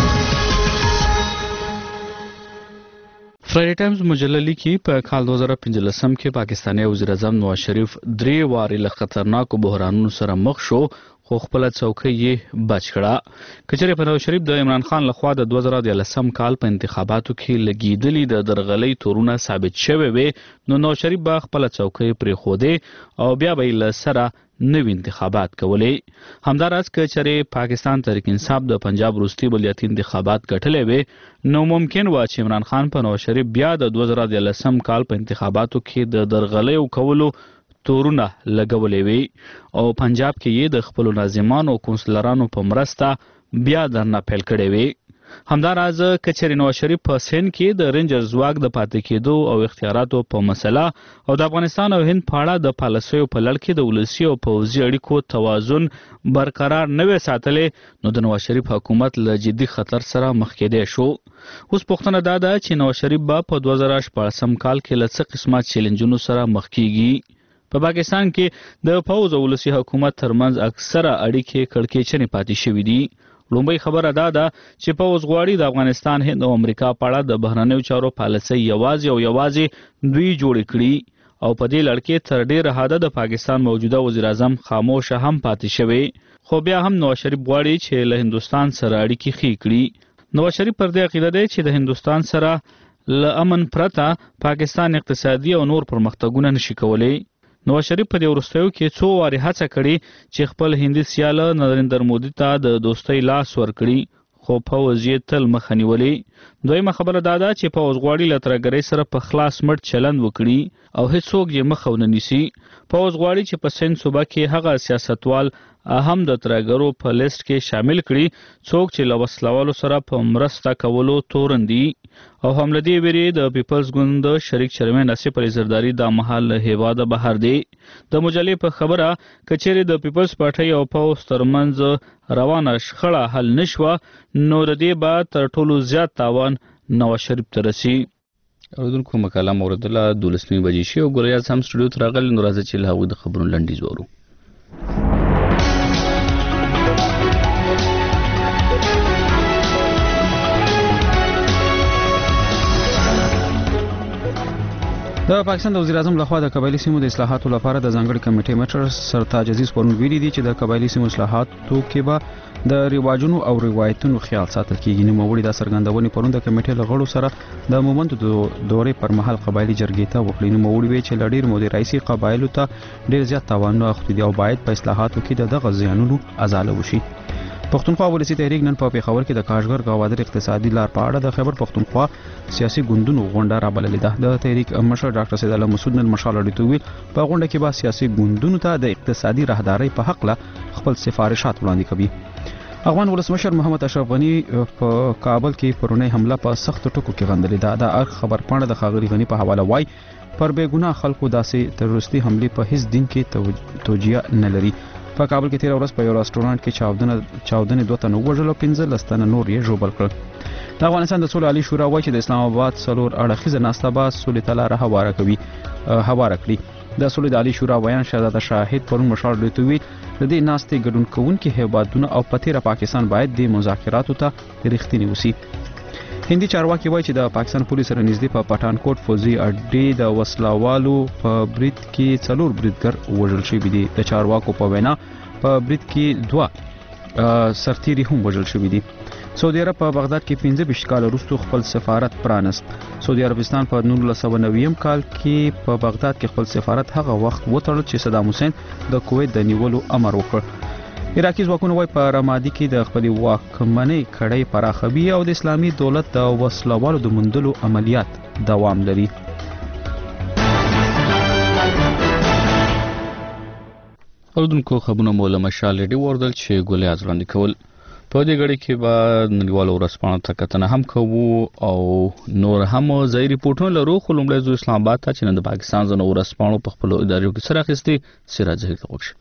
فرایډے ټایمز مجله لیکي په کال 2015 کې پاکستاني وزیر اعظم نواز شریف 3 وارې له خطرناکو بحرانونو سره مخ شو خو خپل څوکۍ یې بچ کړه. کچېرې په نواز شریف د عمران خان لخوا د 2013 کال په انتخاباتو کې لګیدلي د درغلۍ تورونه ثابت شوی وي نو نواز شریف به خپل څوکۍ پرېښودې او بیا به یې له سره نوي انتخابات کولې. همداراز که چېرې پاکستان تحریک انصاف د پنجاب وروستي بلدیاتي انتخابات ګټلی وي نو ممکن و چې عمران خان په نواز شریف بیا د 2013 کال په انتخاباتو کې د درغلیو کولو تورونه لګولې وي او پنجاب کې یې د خپلو ناظمانو او کونسلرانو په مرسته بیا درنه پیل کړی وي. همداراز که چېرې نواز شریف په سند کې د رینجرز واک د پاتې کېدو او اختیاراتو په مسله او د افغانستان او هند په اړه د پالیسیو په لړ کې د ولسي او پوځي اړیکو توازن برقرار نه وي ساتلی نو د نواز شریف حکومت له جدي خطر سره مخ کېدی شو. اوس پوښتنه دا ده چې نواز شریف به په 2014 کال کې له څه قسمه چیلنجونو سره مخ کیږي. په پاکستان کې د پوځ او ولسي حکومت ترمنځ اکثره اړیکې کړکېچنې پاتې شوي دي. لومړی خبره دا ده چې پوځ غواړي د افغانستان، هند او امریکا په اړه د بهرنیو چارو پالیسۍ یوازې دوی جوړې کړي او په دې لړ کې تر ډېره حده د پاکستان موجوده وزیر اعظم خاموشه هم پاتې شوی. خو بیا هم نواز شریف غواړي چې له هندستان سره اړیکې ښې کړي. نواز شریف پر دې عقیده دی چې د هندستان سره له امن پرته پاکستان اقتصادي او نور پرمختګونه نشي کولی. نواز شریف په دې وروستیو کې څو وارې هڅه کړې چې خپل هندي سیاله نریندر مودي ته د دوستۍ لاس ورکړي خو پوځ یې تل مخه نیولې. دویمه خبره دا ده چې پوځ غواړي له ترهګرۍ سره په خلاص مټ چلند وکړي او هیڅوک یې مخه ونه نیسي. پوز غواړي چې په سند صوبه کې هغه سیاستوال هم د ترګرو په لیست کې شامل کړي څوک چې له وسلوالو سره په مرسته کولو تورن دي او هم لدی ویری د پیپلز ګوند شریک چیرمن اسف علي زرداری د محل هیواده بهر دی د مجلې په خبره کچېری د پیپلز پارټي او پوز ترمنځ روانه شخړه حل نشوه نو د دې بعد تر ټولو زیات تاوان نواز شریف ته رسي. اوردونکو مکالمه اوریدله 12 بجې شي او ګوریاز هم سټوډیو ته راغلی نو راځي چې له هغوی د خبرونو لنډیز وورو. د پاکستان د وزیر اعظم لخوا د قبایلی سیمو د اصلاحاتو لپاره د ځانګړي کمیټې مشر سرتاج عزیز پرون ویلي دي چې د قبایلی سیمو اصلاحاتو کې به د رواجونو او روایتونو خیال ساتل کیږي. نو موړي د سرګندونې پرون د کمیټې له غړو سره د مومند دورې پر مهال قبایلی جرګې ته وکړي. نو موړي وی چې لډیر مودي رئیسي قبایلو ته ډیر زیات تاوان اخته دي او باید په اصلاحاتو کې دغه زیانونو ازاله وشي. پښتونخوا ولسی تحریک نن په پیښور کې د کاشغر گاوادر اقتصادي لار په اړه د خیبر پښتونخوا سیاسي ګوندونو غونډه رابللې ده. د تحریک مشر ډاکټر سید الله مسعود نن مشال اړیتوي په غونډه کې به سیاسي ګوندونو ته د اقتصادي راهداري په حق له خپل سفارشات وړاندې کوي. افغان ولسمشر محمد اشرف غنی په کابل کې پرونی حمله په سخت ټکو کې غندلې ده. د اخ خبر پاڼه د خاغلی غنی په حواله وای پر بے ګناه خلکو داسې تروریستي حمله په هیڅ دین کې توجیه نه لري. په کابل کې 13 ورځ په یو رستورانت کې چاودنه 2 تنه وژل او 15 لستنه نور یې ژوبل کړل. د افغانستان د سولې عالی شورا وایي چې د اسلام آباد څلور اړخیزه ناسته به سولې ته لاره هواره کړي. د سولې د عالی شورا ویان شهزاده شاهد پرون مشال ډیټوي د دې ناستې ګډون کوونکي هیوادونه او پتیره پاکستان باید د مذاکراتو ته رښتینی وسی. هندي چارواکي وایي چې د پاکستان پولیس سره نږدې په پټانکوټ فوزي اډې د وسلوالو په برید کې 4 بریدګر وژل شوي دي. د چارواکو په وینا په برید کې 2 سرتیري هم وژل شوي دي. سعودي عرب په بغداد کې 15 کال وروسته خپل سفارت پرانست. سعودي عربستان په 1990 کال کې په بغداد کې خپل سفارت هغه وخت وتړل چې صدام حسین د کویت د نیولو امر وکړ. عراقي ځواکونه وایي په رمادي کې د خپل واکمنۍ کړۍ پراخوي او د اسلامي دولت د وسلوالو د موندلو عملیات دوام لري. اوردونکو خبرونه مولا مشال ډی وردل چې ګولې ازراندې کول په دې غړي کې به نړیوال ورسپانه تکتنه هم کوو او نور هم ځای ریپورتونه لرو. خو لومړی زو اسلام آباد ته چې نن د پاکستان زنه ورسپانه په خپل ادارو کې سره اخیستي سراج زهیر وکړي.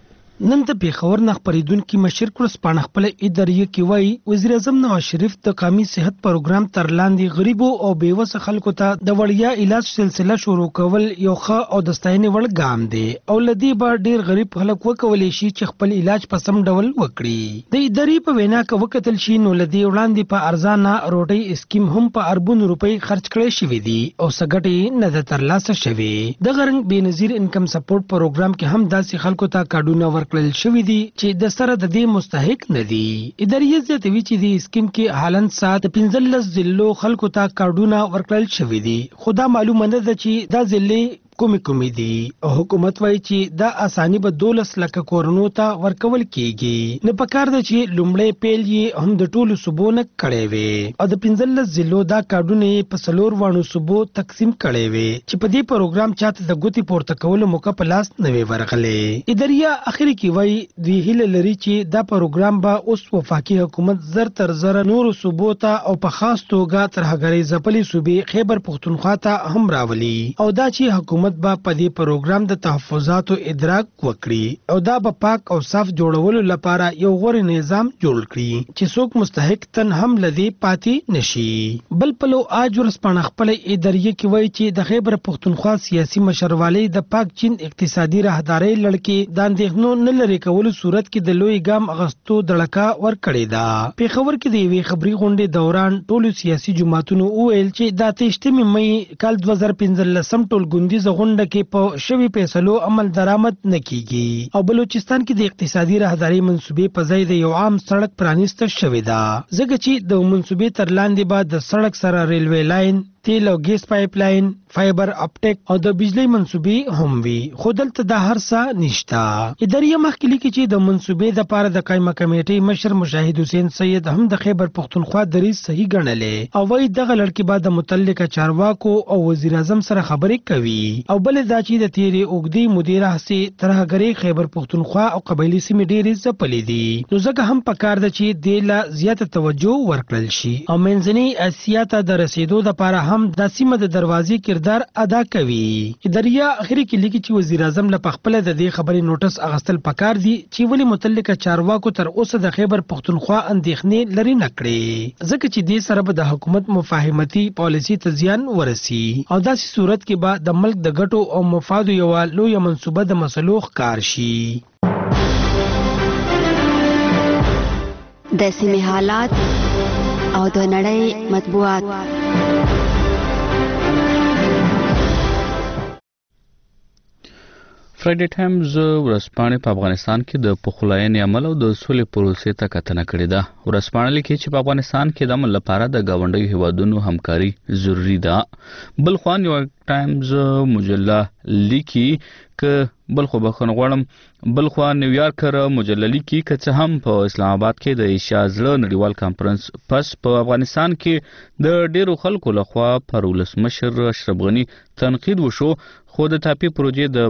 نن د پیښور نه خبرېدونکي مشر کورسپانډ خپل ادارې کې وایي وزیر اعظم نواز شریف د قومي صحت پروګرام تر لاندې غریبو او بیوسه خلکو ته د وړیا علاج سلسله شروع کول یو ښه او د ستاینې وړ ګام دی او لدی به ډیر غریب خلک وکولای شي چې خپل علاج په سم ډول وکړي. د ادارې په وینا کې وکتل شي نو لدی وړاندې په ارزانه روټي اسکیم هم په اربونو روپۍ خرج کړي شوې دي او سګټي نه د ترلاسه شوي. د غرنګ بنظیر انکم سپورټ پروګرام کې هم داسې خلکو ته کارډونه ورکړل شوی دي چې د سره د دې مستحق نه دي. ادارې زیاتوي چې د اسکیم کې حالن سات 15 ضلعو خلکو ته کارډونه ورکړل شوی دي. خدا معلومه نه ده چې دا ضلع کومې دي او حکومت وایي چې دا اساني به 12 لک کورونو ته ورکول کیږي. نه پکار ده چې لومړی پیل یې هم د ټولو صوبو نه کړی وي او د 15 ضلعو دا کارډونه په سلور وانو صوبو تقسیم کړی وي چې په دې پروګرام چاته د ګوتی پورته کولو موقع په لاس نه وي ورغلې. ادارې اخري کې وایي دوی هیله لري چې دا پروګرام به اوس وفاقي حکومت زر تر زر نور صوبو ته او په خاص توګه تر هغې ځپلې صوبې خیبر پښتونخوا ته هم راولي او دا چې حکومت با په دې پروګرام د تحفظاتو ادراک وکړي او دا به پاک او صاف جوړولو لپاره یو غوړ نظام جوړ کړي چې څوک مستحق تن هم لدی پاتې نشي. بل پلو آج ورسپانه خپل ادارې کې وایي چې د خیبر پښتونخوا سیاسي مشروالي د پاک چین اقتصادي راهداري لړکې د اندېښنو نه لري کولو صورت کې د لوی ګام اغستو دړکا ورکړې ده. پیښور کې د یوې خبري غونډې دوران ټولو سیاسي جماعتونو وویل چې د 23 مې کال 2015 ټول ګوندیز غونډه کې په شوي فیصلو عمل درآمد نه کیږي او بلوچستان کې د اقتصادي راهداري منصوبې په ځای د یو عام سړک پرانیسته شوې ده ځکه چې د منصوبې تر لاندې به د سړک سره ریلوي لاین تیل او ګیس پایپ لاین، فایبر اپټیک او د بجلی منسوبې هم وي. خو دلته د هر څه نشته. ادارې مخکې لیکي چې د منسوبې د پاره د قائمه کمیټې مشر مجاهد حسین سید هم د خیبر پختونخوا دریځ صحیح ګڼلې او وايي دغه لړکې بعد د متعلقه چارواکو او وزیر اعظم سره خبرې کوي. او بل دا چې د تیرې اوږدې مدیره هسې ترهګرۍ خیبر پختونخوا او قبایلي سیمې ډېرې ځپلې دي، نو ځکه هم پکار ده چې دې له زیاته توجه ورکړل شي او منځنۍ اسیا ته د رسیدو دپاره هم دا سیمه د دروازې کردار ادا کوي. ادارې اخري کې لیکي چې وزیر اعظم له پخپله د دې خبرې نوټس اخیستل پکار دي چې ولې متعلقه چارواکو تر اوسه د خیبر پختونخوا اندېښنې لرې نه کړې، ځکه چې دې سره به د حکومت مفاهمتي پالیسي ته زیان ورسي او داسې صورت کې به د ملک د ګټو او مفادو یوه لویه منصوبه د مسلو ښکار شي. د سیمې حالات او د نړۍ مطبوعات. فرایډي ټایمز ورځپاڼې په افغانستان کې د پخلاینې عمل او د سولې پروسې ته کتنه کړې ده. ورځپاڼه لیکي چې په افغانستان کې د عمل لپاره د ګاونډیو هیوادونو همکاري ضروری ده. بل خوا نیویارک ټایمز مجله لیکي که بلخو بخښنه غواړم بلخوا نیویارکر مجله لیکي که څه هم په اسلام آباد کې د ایشیا زړه نړیوال کانفرنس پس په افغانستان کې د ډیرو خلکو لخوا پر ولسمشر اشرف غني تنقید وشو، خو د ټاپي پروژې د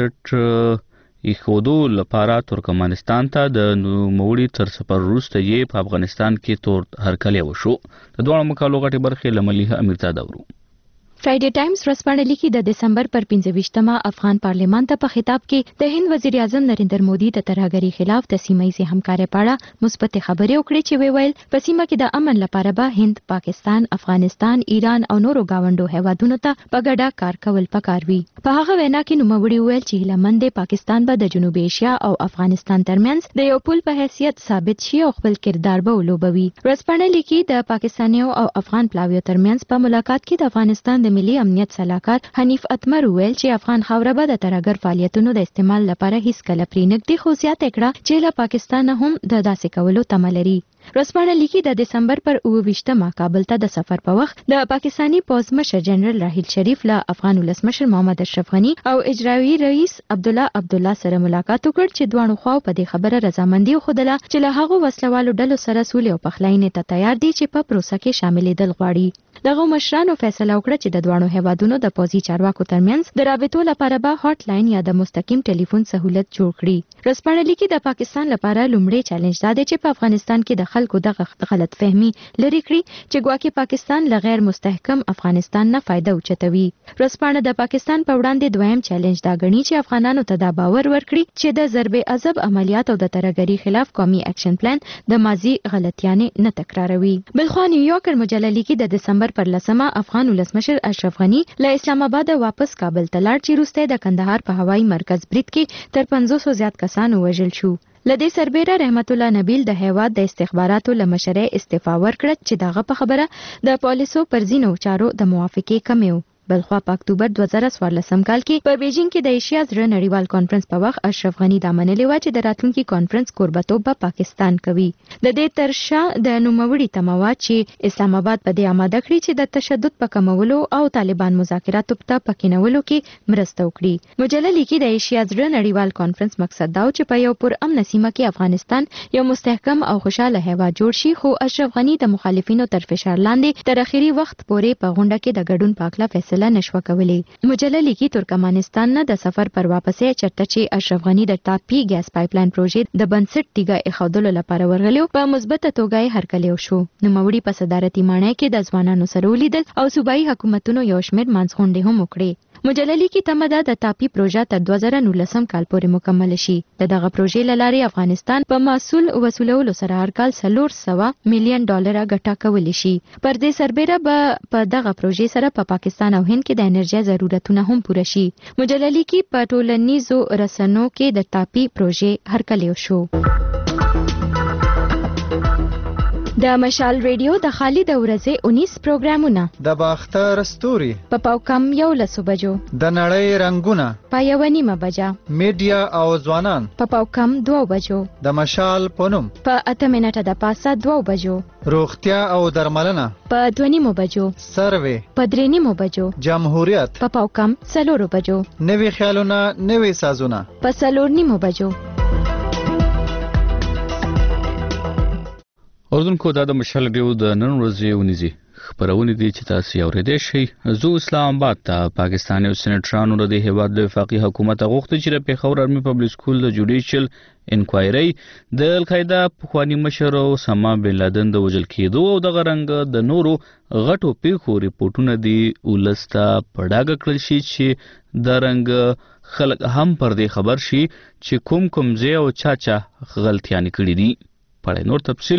بنسټ ایښودو لپاره ترکمنستان ته د نوموړي تر سفر وروسته یې په افغانستان کې تور هرکلی وشو. د دواړو مقالو غټې برخې له ملیحه امیرزاده اورو. فرایډي ټایمز ورځپاڼه لیکي د دسمبر پر 25مه افغان پارلیمان ته په خطاب کې د هند وزیر اعظم نریندر مودي د ترهګرۍ خلاف د سیمه ییزې همکارۍ په اړه مثبت خبرې وکړې چې ویل په سیمه کې د امن لپاره به هند، پاکستان، افغانستان، ایران او نورو گاونډو هیوادونو ته په ګډه کار کول پکار وي. په هغه وینا کې نوموړي ویل چې هیله پاکستان به د جنوبي ایشیا او افغانستان ترمنځ د یو پل په حیثیت ثابت شي او خپل کردار به ولوبوي. ورځپاڼه لیکي د پاکستانیو او افغان پلاویو ترمنځ په ملاقات کې د افغانستان د ملي امنیت صلاحکار حنیف اتمر ویل چې افغان خاوره به د ترهګر فعالیتونو د استعمال لپاره هیڅ کله پرې نږدې، خو زیاته کړه چې له پاکستان هم د داسې کولو تمه لري. ورځپاڼه لیکي د دسمبر پر 28مه کابل ته د سفر په وخت د پاکستانی پوځ مشر جنرال راحیل شریف له افغان ولسمشر محمد اشرف غني او اجرایي رئیس عبدالله سره ملاقات وکړ چې دواړو خواو په دې خبره رضامندي وښودله چې له هغو وسلوالو ډلو سره سولې او پخلاینې ته تیار دي چې په پروسه کې شاملېدل غواړي. دغه مشرانو فیصله وکړه چې د دواړو هیوادونو د پوځي چارواکو ترمنځ د رابطو لپاره به هاټ لاین یا د مستقیم ټلیفون سہولت جوړ کړي. ورځپاڼه لیکي د پاکستان لپاره لومړی چیلنج دا دی چې په افغانستان کې د خلکو دغه غلط فهمي لري کړي چې ګواکې پاکستان له غیر مستحکم افغانستان نه فائدہ اوچتوي. ورځپاڼه د پاکستان په وړاندې دویم چیلنج دا ګڼي چې افغانانو ته دا باور ورکړي چې د ضرب عذاب عملیات او د ترهګرۍ خلاف قومي اکشن پلان د ماضي غلطیانې نه تکراروي. بلخوا نیویارکر مجله لیکي د دسمبر پر 10مه افغان ولسمشر اشرف غني له اسلام آباد واپس کابل ته لاړ چې وروسته د کندهار په هوایي مرکز برید کې تر 500 زیات کسان وژل شو. لدې سربیره رحمت الله نبیل د هیواد د استخباراتو له مشرۍ استعفا ورکړه چې دغه په خبره د پالیسو پر ځینو چارو د موافقې کمی و. بلخوا په اکتوبر 2014 کال کې په بیجینګ کې د ایشیا زړه نړیوال کانفرنس په وخت اشرف غني دا منلې و چې د راتلونکي کانفرنس کوربتوب به پاکستان کوي. د دې ترشا د نوموړي تمه چې اسلام آباد په دې آماده کړي چې د تشدد په کمولو او طالبان مذاکراتو ته پکینولو کې مرسته وکړي. مجله لیکي د ایشیا زړه نړیوال کانفرنس مقصد دا و چې په یو پر امن سیمه کې افغانستان یو مستحکم او خوشاله هیواد جوړ شي، خو اشرف غني د مخالفینو تر فشار لاندې تر اخري وخت پورې په غونډه کې د ګډون په اړه فیصله نشوه کولی. مجله لیکي ترکمنستان نه د سفر پر واپسې چرته چې اشرف غني د ټاپي ګیس پایپلاین پروژې د بنسټ تیګه ایښودلو لپاره ورغلیو په مثبته توګه یې هرکلی وشو. نوموړي په صدارتي ماڼۍ کې د ځوانانو سره ولیدل او صوبایي حکومتونو یو شمېر منځغونډې هم وکړې. مجله لیکي تمه ده د ټاپي پروژه تر 2019 کال پورې مکمل شي. دغه پروژې له لارې افغانستان په محصول وصولولو سره هر کال 400 میلیون ډالر ګټه کولی شي. پر دې سربیره به په دغه پروژې سره په پاکستان او هند کې د انرژي ضرورتونه هم پوره شي. مجله لیکي په ټولنیزو رسنیو کې د ټاپي پروژې هرکلی وشو. د مشال ریډیو د خالد ورځې 19 پروګرامونه د باختر ستوري په پاوکم 11 بجو د نړۍ رنگونه په 1:30 بجا میډیا او ځوانان په پاوکم 2 بجو د مشال پونم په 8 منټه د پاسه 2 بجو روغتیا او درملنه په 2:30 بجو سروي په 3:30 بجو جمهوریت په پاوکم 4 بجو نوي خیالونه نوي سازونه په 4:30 بجو. اوردونکو دا د مشال ریډیو د نن ورځې ونیزي خبرونه دي چې تاسو یې اورېدئ شئ. زه اسلام آباد ته پاکستاني او سېنیټرانو د هیواد د وفاقي حکومت غوښتنه چې د پیښور آرمي پبلک سکول د جوډیشل انکوایري د القاعده پخوانی مشر اسامه بن لادن د وژل کېدو او د غرنګ د نورو غټو پیښو ریپورتونه دي ولسته پړاګه کړل شي چې د رنګ خلک هم پر دې خبر شي چې کوم ځای او چا غلطیانې کړې دي. پړای نور تفصیل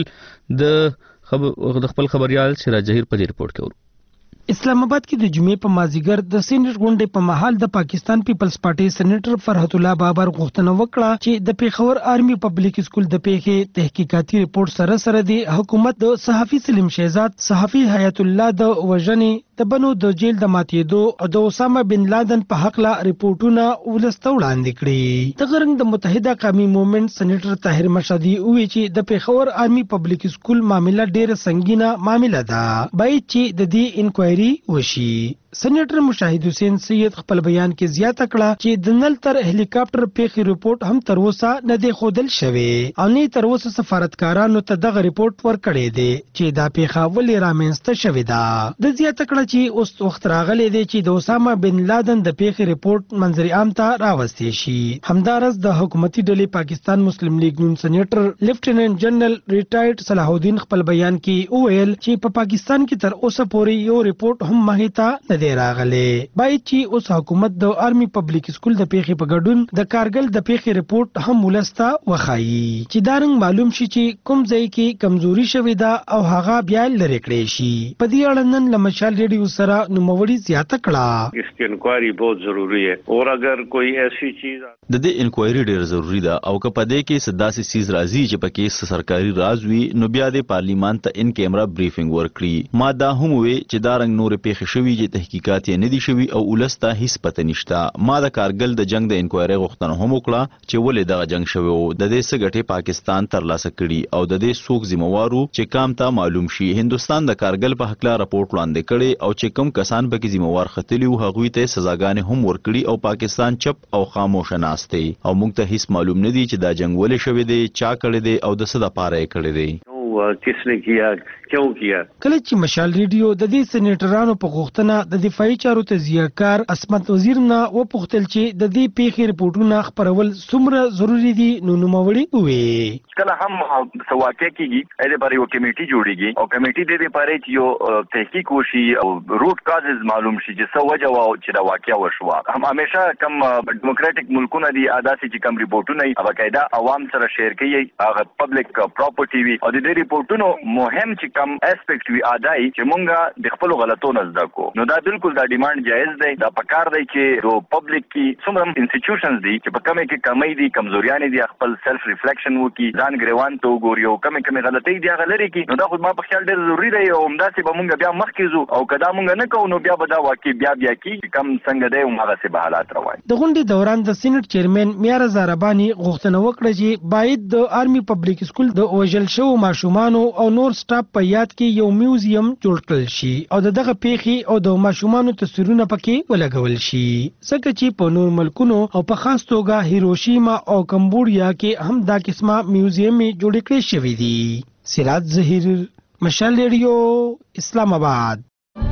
د خپل خبريال سراج جهیر په ریپورت کې ورو. اسلام آباد کې د جمعې په مازیګر د سینټ غونډې په محل د پاکستان پیپلز پارټي سېنیټر فرحت الله بابر غوښتنه وکړه چې د پیښور آرمي پبلک سکول د پیښې تحقیقاتي ریپورت سره د حکومت د صحافي سلیم شهزاد صحافي حیات الله د وژنې د بنو د جیل د ماتېدو او د اسامه بن لادن په حق لا ریپورتونه ولسته وړاندې کړي. د غرنګ د متحده قومي موومېنټ سېنیټر طاهر مشهدي وایي چې د پیښور آرمي پبلک سکول معاملې ډېره سنگینه معاملې ده باید چې د دې انکوایري وشي. سېنیټر مشاهد حسین سید خپل بیان کې زیاته کړه چې د نل تر هلیکاپټر پیښې ریپورت هم تر اوسه نه دی ښودل شوی او نه تر اوسه سفارتکارانو ته دغه ریپورت ورکړی دی چې دا پیښه ولې رامنځته شوې ده. د زیاته کړه چې اوس وخت راغلی دی چې د اسامه بن لادن د پیښې ریپورت منظر عام ته راوستي شي. همدارس د حکومتي ډلې پاکستان مسلم لیگ نون سېنیټر لیفټیننټ جنرال ریټایرډ صلاح الدین خپل بیان کې وویل چې په پاکستان کې تر اوسه پورې یو ریپورت هم مخې ته راغله. باید چې اوس حکومت د آرمي پبلک سکول د پیښې په ګډون د کارګل د پیښې ریپورت هم ولسته وخایي چې دا رنګ معلوم شي چې کوم ځای کې کمزوري شوې ده او هغه بیا لری کړی شي. په دې اړه نن لمشال ریډیو سره نوموړي زیاته کړه اس انکوائری بہت ضروری ہے اور اگر کوئی ایسی چیز د دې انکوائری ډیر ضروری ده او که په دې کې سداسي سیز راځي چې پکې سرکاري راز وي نو بیا د پارلیمان ته ان کیمرا بریفینګ ورکړي. ما دا هم وی چې دا رنګ نور پیښې شوي چې تحقیقات نه دي شوي او ولسته هیڅ پته نشته. ما د کارګل د جنگ د انکوایري غوښتنه هم وکړه چې ولې دغه جنگ شوی او د دې څه ګټې پاکستان ترلاسه کړي او د دې څوک ذمہوارو چې کام ته معلوم شي. هندستان د کارګل په حق لا راپورټ وړاندې کړي او چې کوم کسان پکې ذمہوار ختلی او هغوی ته سزاګانې هم ورکړي او پاکستان چپ او خاموش ناست دی او موږ ته هیڅ معلوم نه دی چې دا جنگ ولې شوی دی چا کړی دی او د څه لپاره یې کړی دی. کس نے کیا کیوں کیا. کله چې مشال ریډیو د دې سېنیټرانو په غوښتنه د دفاعي چارو تجزیه‌کار عصمت وزیر نه وپوښتل چې د دې پیښې ریپورتونه خپرول څومره ضروری دي نو نوموړي وویل کله هم واقع کیږي د لپاره یو کمیټي جوړیږي او کمیټي د لپاره چې یو تحقیق وشي او روټ کازز معلوم شي چې څه وجه و چې دا واقع وشوه. هم همیشه کم ډیموکراټک ملکونه دي ادا چې کم ریپورتونه یې باقاعده عوام سره شیر کوي هغه پبلک پراپرټي وي او د دې ریپورتونو مهم چې کم اسپیکټ وی ادای چې مونږه د خپل غلطونو زده کو نو دا بالکل دا ډیماند جایز دی. دا پکار دی چې رو پبلک کې څومره انسټیټیوشنز دي چې په کومه کې کمی دي کمزوریاں دي خپل سیلف ریفلیکشن وکي ځان ګریوان ته وګوري او کومه غلطۍ دي هغه لري کې نو دا خو ما په خیال ډېر ضروری دی او همدا چې به مونږ بیا مخکې ځو او کدا مونږ نه کوو نو بیا به دا واقع بیا کې کم څنګه دی هغه څه به حالات روان. د غونډې دوران د سېنات چیرمن میار زاربانی غوښتنه وکړه چې باید د آرمي پبلک سکول د اوجل شو ماشومان او نور سټاف په یاد کې یو میوزیم جوړ کړل شي او دغه پیښې او د ماشومان تصویرونه پکې ولګول شي ځکه چې په نور ملکونو او په خاص توګه هیروشیما او کمبودیا کې هم دا قسمه میوزیم جوړ کړی شوی دی. سراج ظهیر مشال ریډیو اسلام آباد.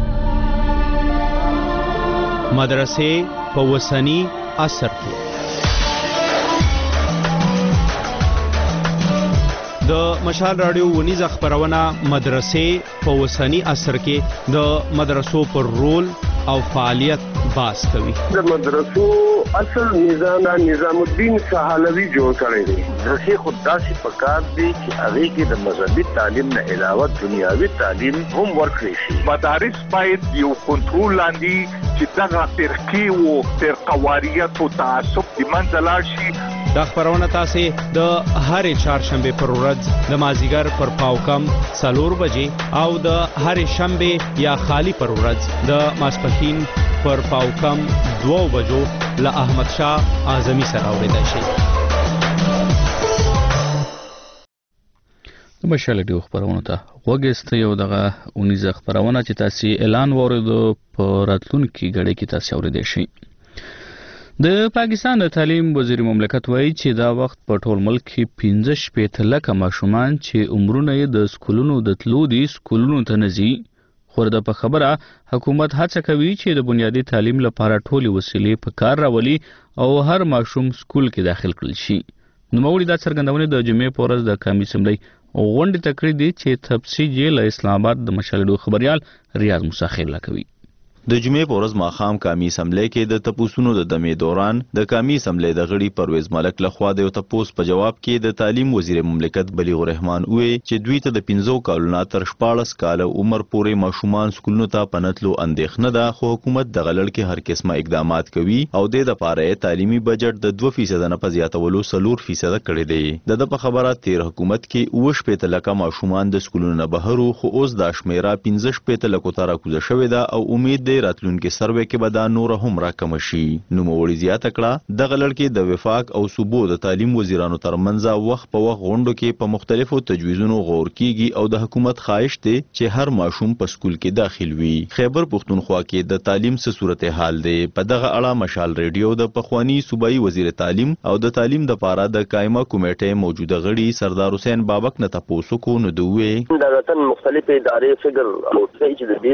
مدرسې په وسنی عصر کې د مشال رادیو ونیزه خبرونه مدرسې په وسنی عصر کې د مدرسو پر رول او فعالیت باس کوي. د مدرسو اصل نظام الدین سهالوی جوړ کړی دی. مدرسې خود داسې پکار دی چې هغه کې د مذهبي تعلیم نه علاوه دنیاوي تعلیم هم ورکړي شي. مدارس باید یو کنټرول لاندې چې دغه فرقې او فرقواریت او تعصب د منځ لاړ شي دا خبرونه تاسو د هرې چهارشنبه پر ورځ د مازیګر پر پاوکم 4 بجې او د هرې شنبه یا خالی پر ورځ د ماسپښین پر پاوکم 2 بجو له احمد شاه اعظمي سره اوریدل شي. د مشال ډیو خبرونه ته وګست یو دغه 19 خبرونه چې تاسو اعلان وروړو په راتلونکي غړي کې تاسو اوریدل شي. د پاکستان د تعلیم وزیر مملکت وایي چې دا وخت په ټول ملک کې 15 لک ماشومان چې عمرونه یې د سکولونو د تلو دي سکولونو ته نزي. خورده په خبره حکومت هڅه کوي چې د بنیادی تعلیم لپاره ټولي وسیلې په کار راولي او هر ماشوم سکول کې داخل کړي شي. نو موري دا څرګندونه د جمعې په ورځ د قومي اسمبلی غونډه تکړه دي چې تفصیل له اسلام آباد د مشالډو خبريال ریاض مساخر لا کوي. د جمعې په ورځ ماخام قومي اسمبلی کې د تپوسونو د دمې دوران د قومي اسمبلی د غړي پرویز ملک لخوا د تپوس په جواب کې د تعلیم وزیر مملکت بلیغ الرحمن وی چې دوی ته د 15 کالونو تر 14 کال عمر پورې ماشومان سکولونو ته پنتلو اندېښنه ده خو حکومت د غلړ کې هر قسمه اقدامات کوي او د لپاره تعلیمي بجټ د 2% نه پزیاتولو 4% کړی دی. د په خبره تیر حکومت کې 20 لک ماشومان د سکولونو نه بهرو خو اوس د شمیره 15 لک تر کوزه شوې ده او امید راتلونکي سروې کې به دا نور هم راکم شي. نو موري زیاته کړه د غلړ کې د وفاق او صوبو د تعلیم وزیرانو ترمنځ وخت په وخت غونډو کې په مختلفو تجویزونو غور کیږي او د حکومت خواهش دی چې هر ماشوم په سکول کې داخل وي. خیبر پختونخوا کې د تعلیم څه صورتحال دی په دغه اړه مشال ریډیو د پخوانی صوبایي وزیر تعلیم او د تعلیم د پاره د قائمه کمیټې موجوده غړي سردار حسین بابک نه تاسو کو نو دوی د وطن مختلفې ادارې فګر او چې د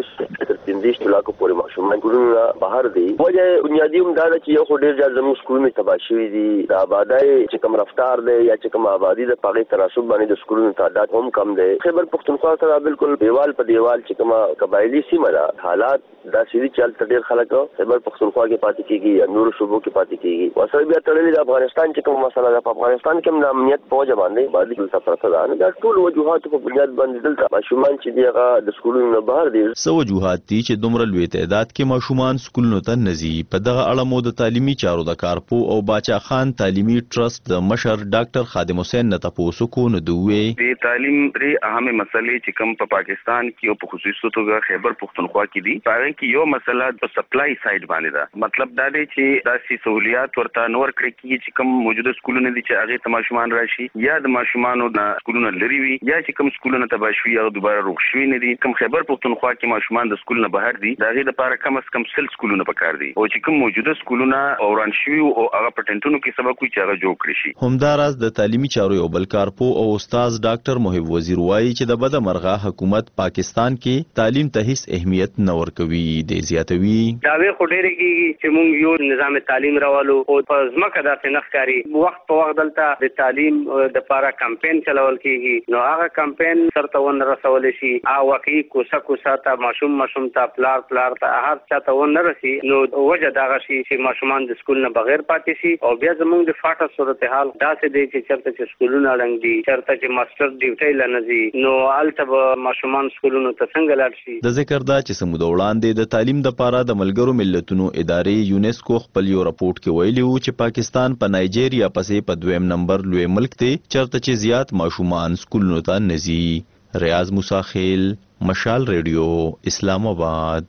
20 لک پورې ماشومان ګورونه بهر دي. وجه بنیادی هم دا چې یو ډیر ځل زموږ سکولونه تباہ شوي دي. د آبادی چې کوم رفتار دی یا چې کوم آبادی د پاغي تناسب باندې د سکولونو تعداد هم کم دی. خیبر پختونخوا سره بالکل دیوال په دیوال چې کوم قبایلی سیمه ده حالات دا سړي چل ډیر خلک خیبر پختونخوا کې پاتې کیږي یا نور صوبو کې پاتې کیږي. وسره بیا تړلې د افغانستان چې کوم مسله ده په افغانستان کې د امنیت په وجه باندې باندې سفر ته دا ټول وجوهات په بنیاد باندې دلته ماشومان چې دیغه د سکولونو نه بهر دي. سو وجوهات دي چې دومره لوی تعداد کې ماشومان سکولونو ته نزي. په دغه اړه مو د تعلیمي چارو د کارپو او باچا خان تعلیمي ټرست د مشر ډاکټر خادم حسین نه تاسو کو نو دوی د تعلیم لري اهمه مسلې چې کوم په پاکستان کې او په خصوصي توګه خیبر پختونخوا کې دي هغه کې یو مسله د سپلای سایډ باندې ده. مطلب دا دی چې داسې سہولیات ورته نور کړی کې چې کوم موجوده سکولونه دي چې هغه ته ماشومان راشي یا د ماشومانو د سکولونو لري وي یا چې کوم سکولونه تباہ شوي او دوباره روغ شوي نه دي. کوم خیبر پختونخوا کې ماشومان د سکول نه بهر دي دا غي د لپاره کم از کم سل سکولونه پکار دي او چې کوم موجوده سکولونه اوران شوي او هغه پټنټونو کې سبق کوي چې هغه جوړ کړی شي. همداراز د تعلیمي چارو یو بل کارپو او استاد ډاکټر محب وزیر وایي چې د بد مرغه حکومت پاکستان کې تعلیم ته هیڅ اهمیت نه ورکوي. د زیاتوي دا وی خډېره کیږي چې موږ یو نظام تعلیم راوالو او په ځمکه داسې نخکاری وخت په وخت دلته د تعلیم د لپاره کمپاین چلول کیږي نو هغه کمپاین سرته ون رسول شي او واقعي کوسه ته ماشوم ته پلار ته هر چاته ون رسي نو وجه دا شي چې ماشومان د سکول نه بغیر پاتې شي او بیا زموږ د فاټه صورتحال داسې دی چې چرته چې سکولونه لنګ دي چرته چې ماستر ډیوټي لنځي نو الته ماشومان سکولونو ته څنګه لاړ شي. د ذکر دا چې سمود وړاندې د تعلیم د پاره د ملګرو ملتونو ادارې یونیسکو خپل یو راپورټ کې ویلي وو چې پاکستان په نایجیریا پسې په 2م نمبر لوی ملک دی چرته چې زیات ماشومان سکولونو ته نزي. ریاض مساخیل مشال ریډیو اسلام آباد.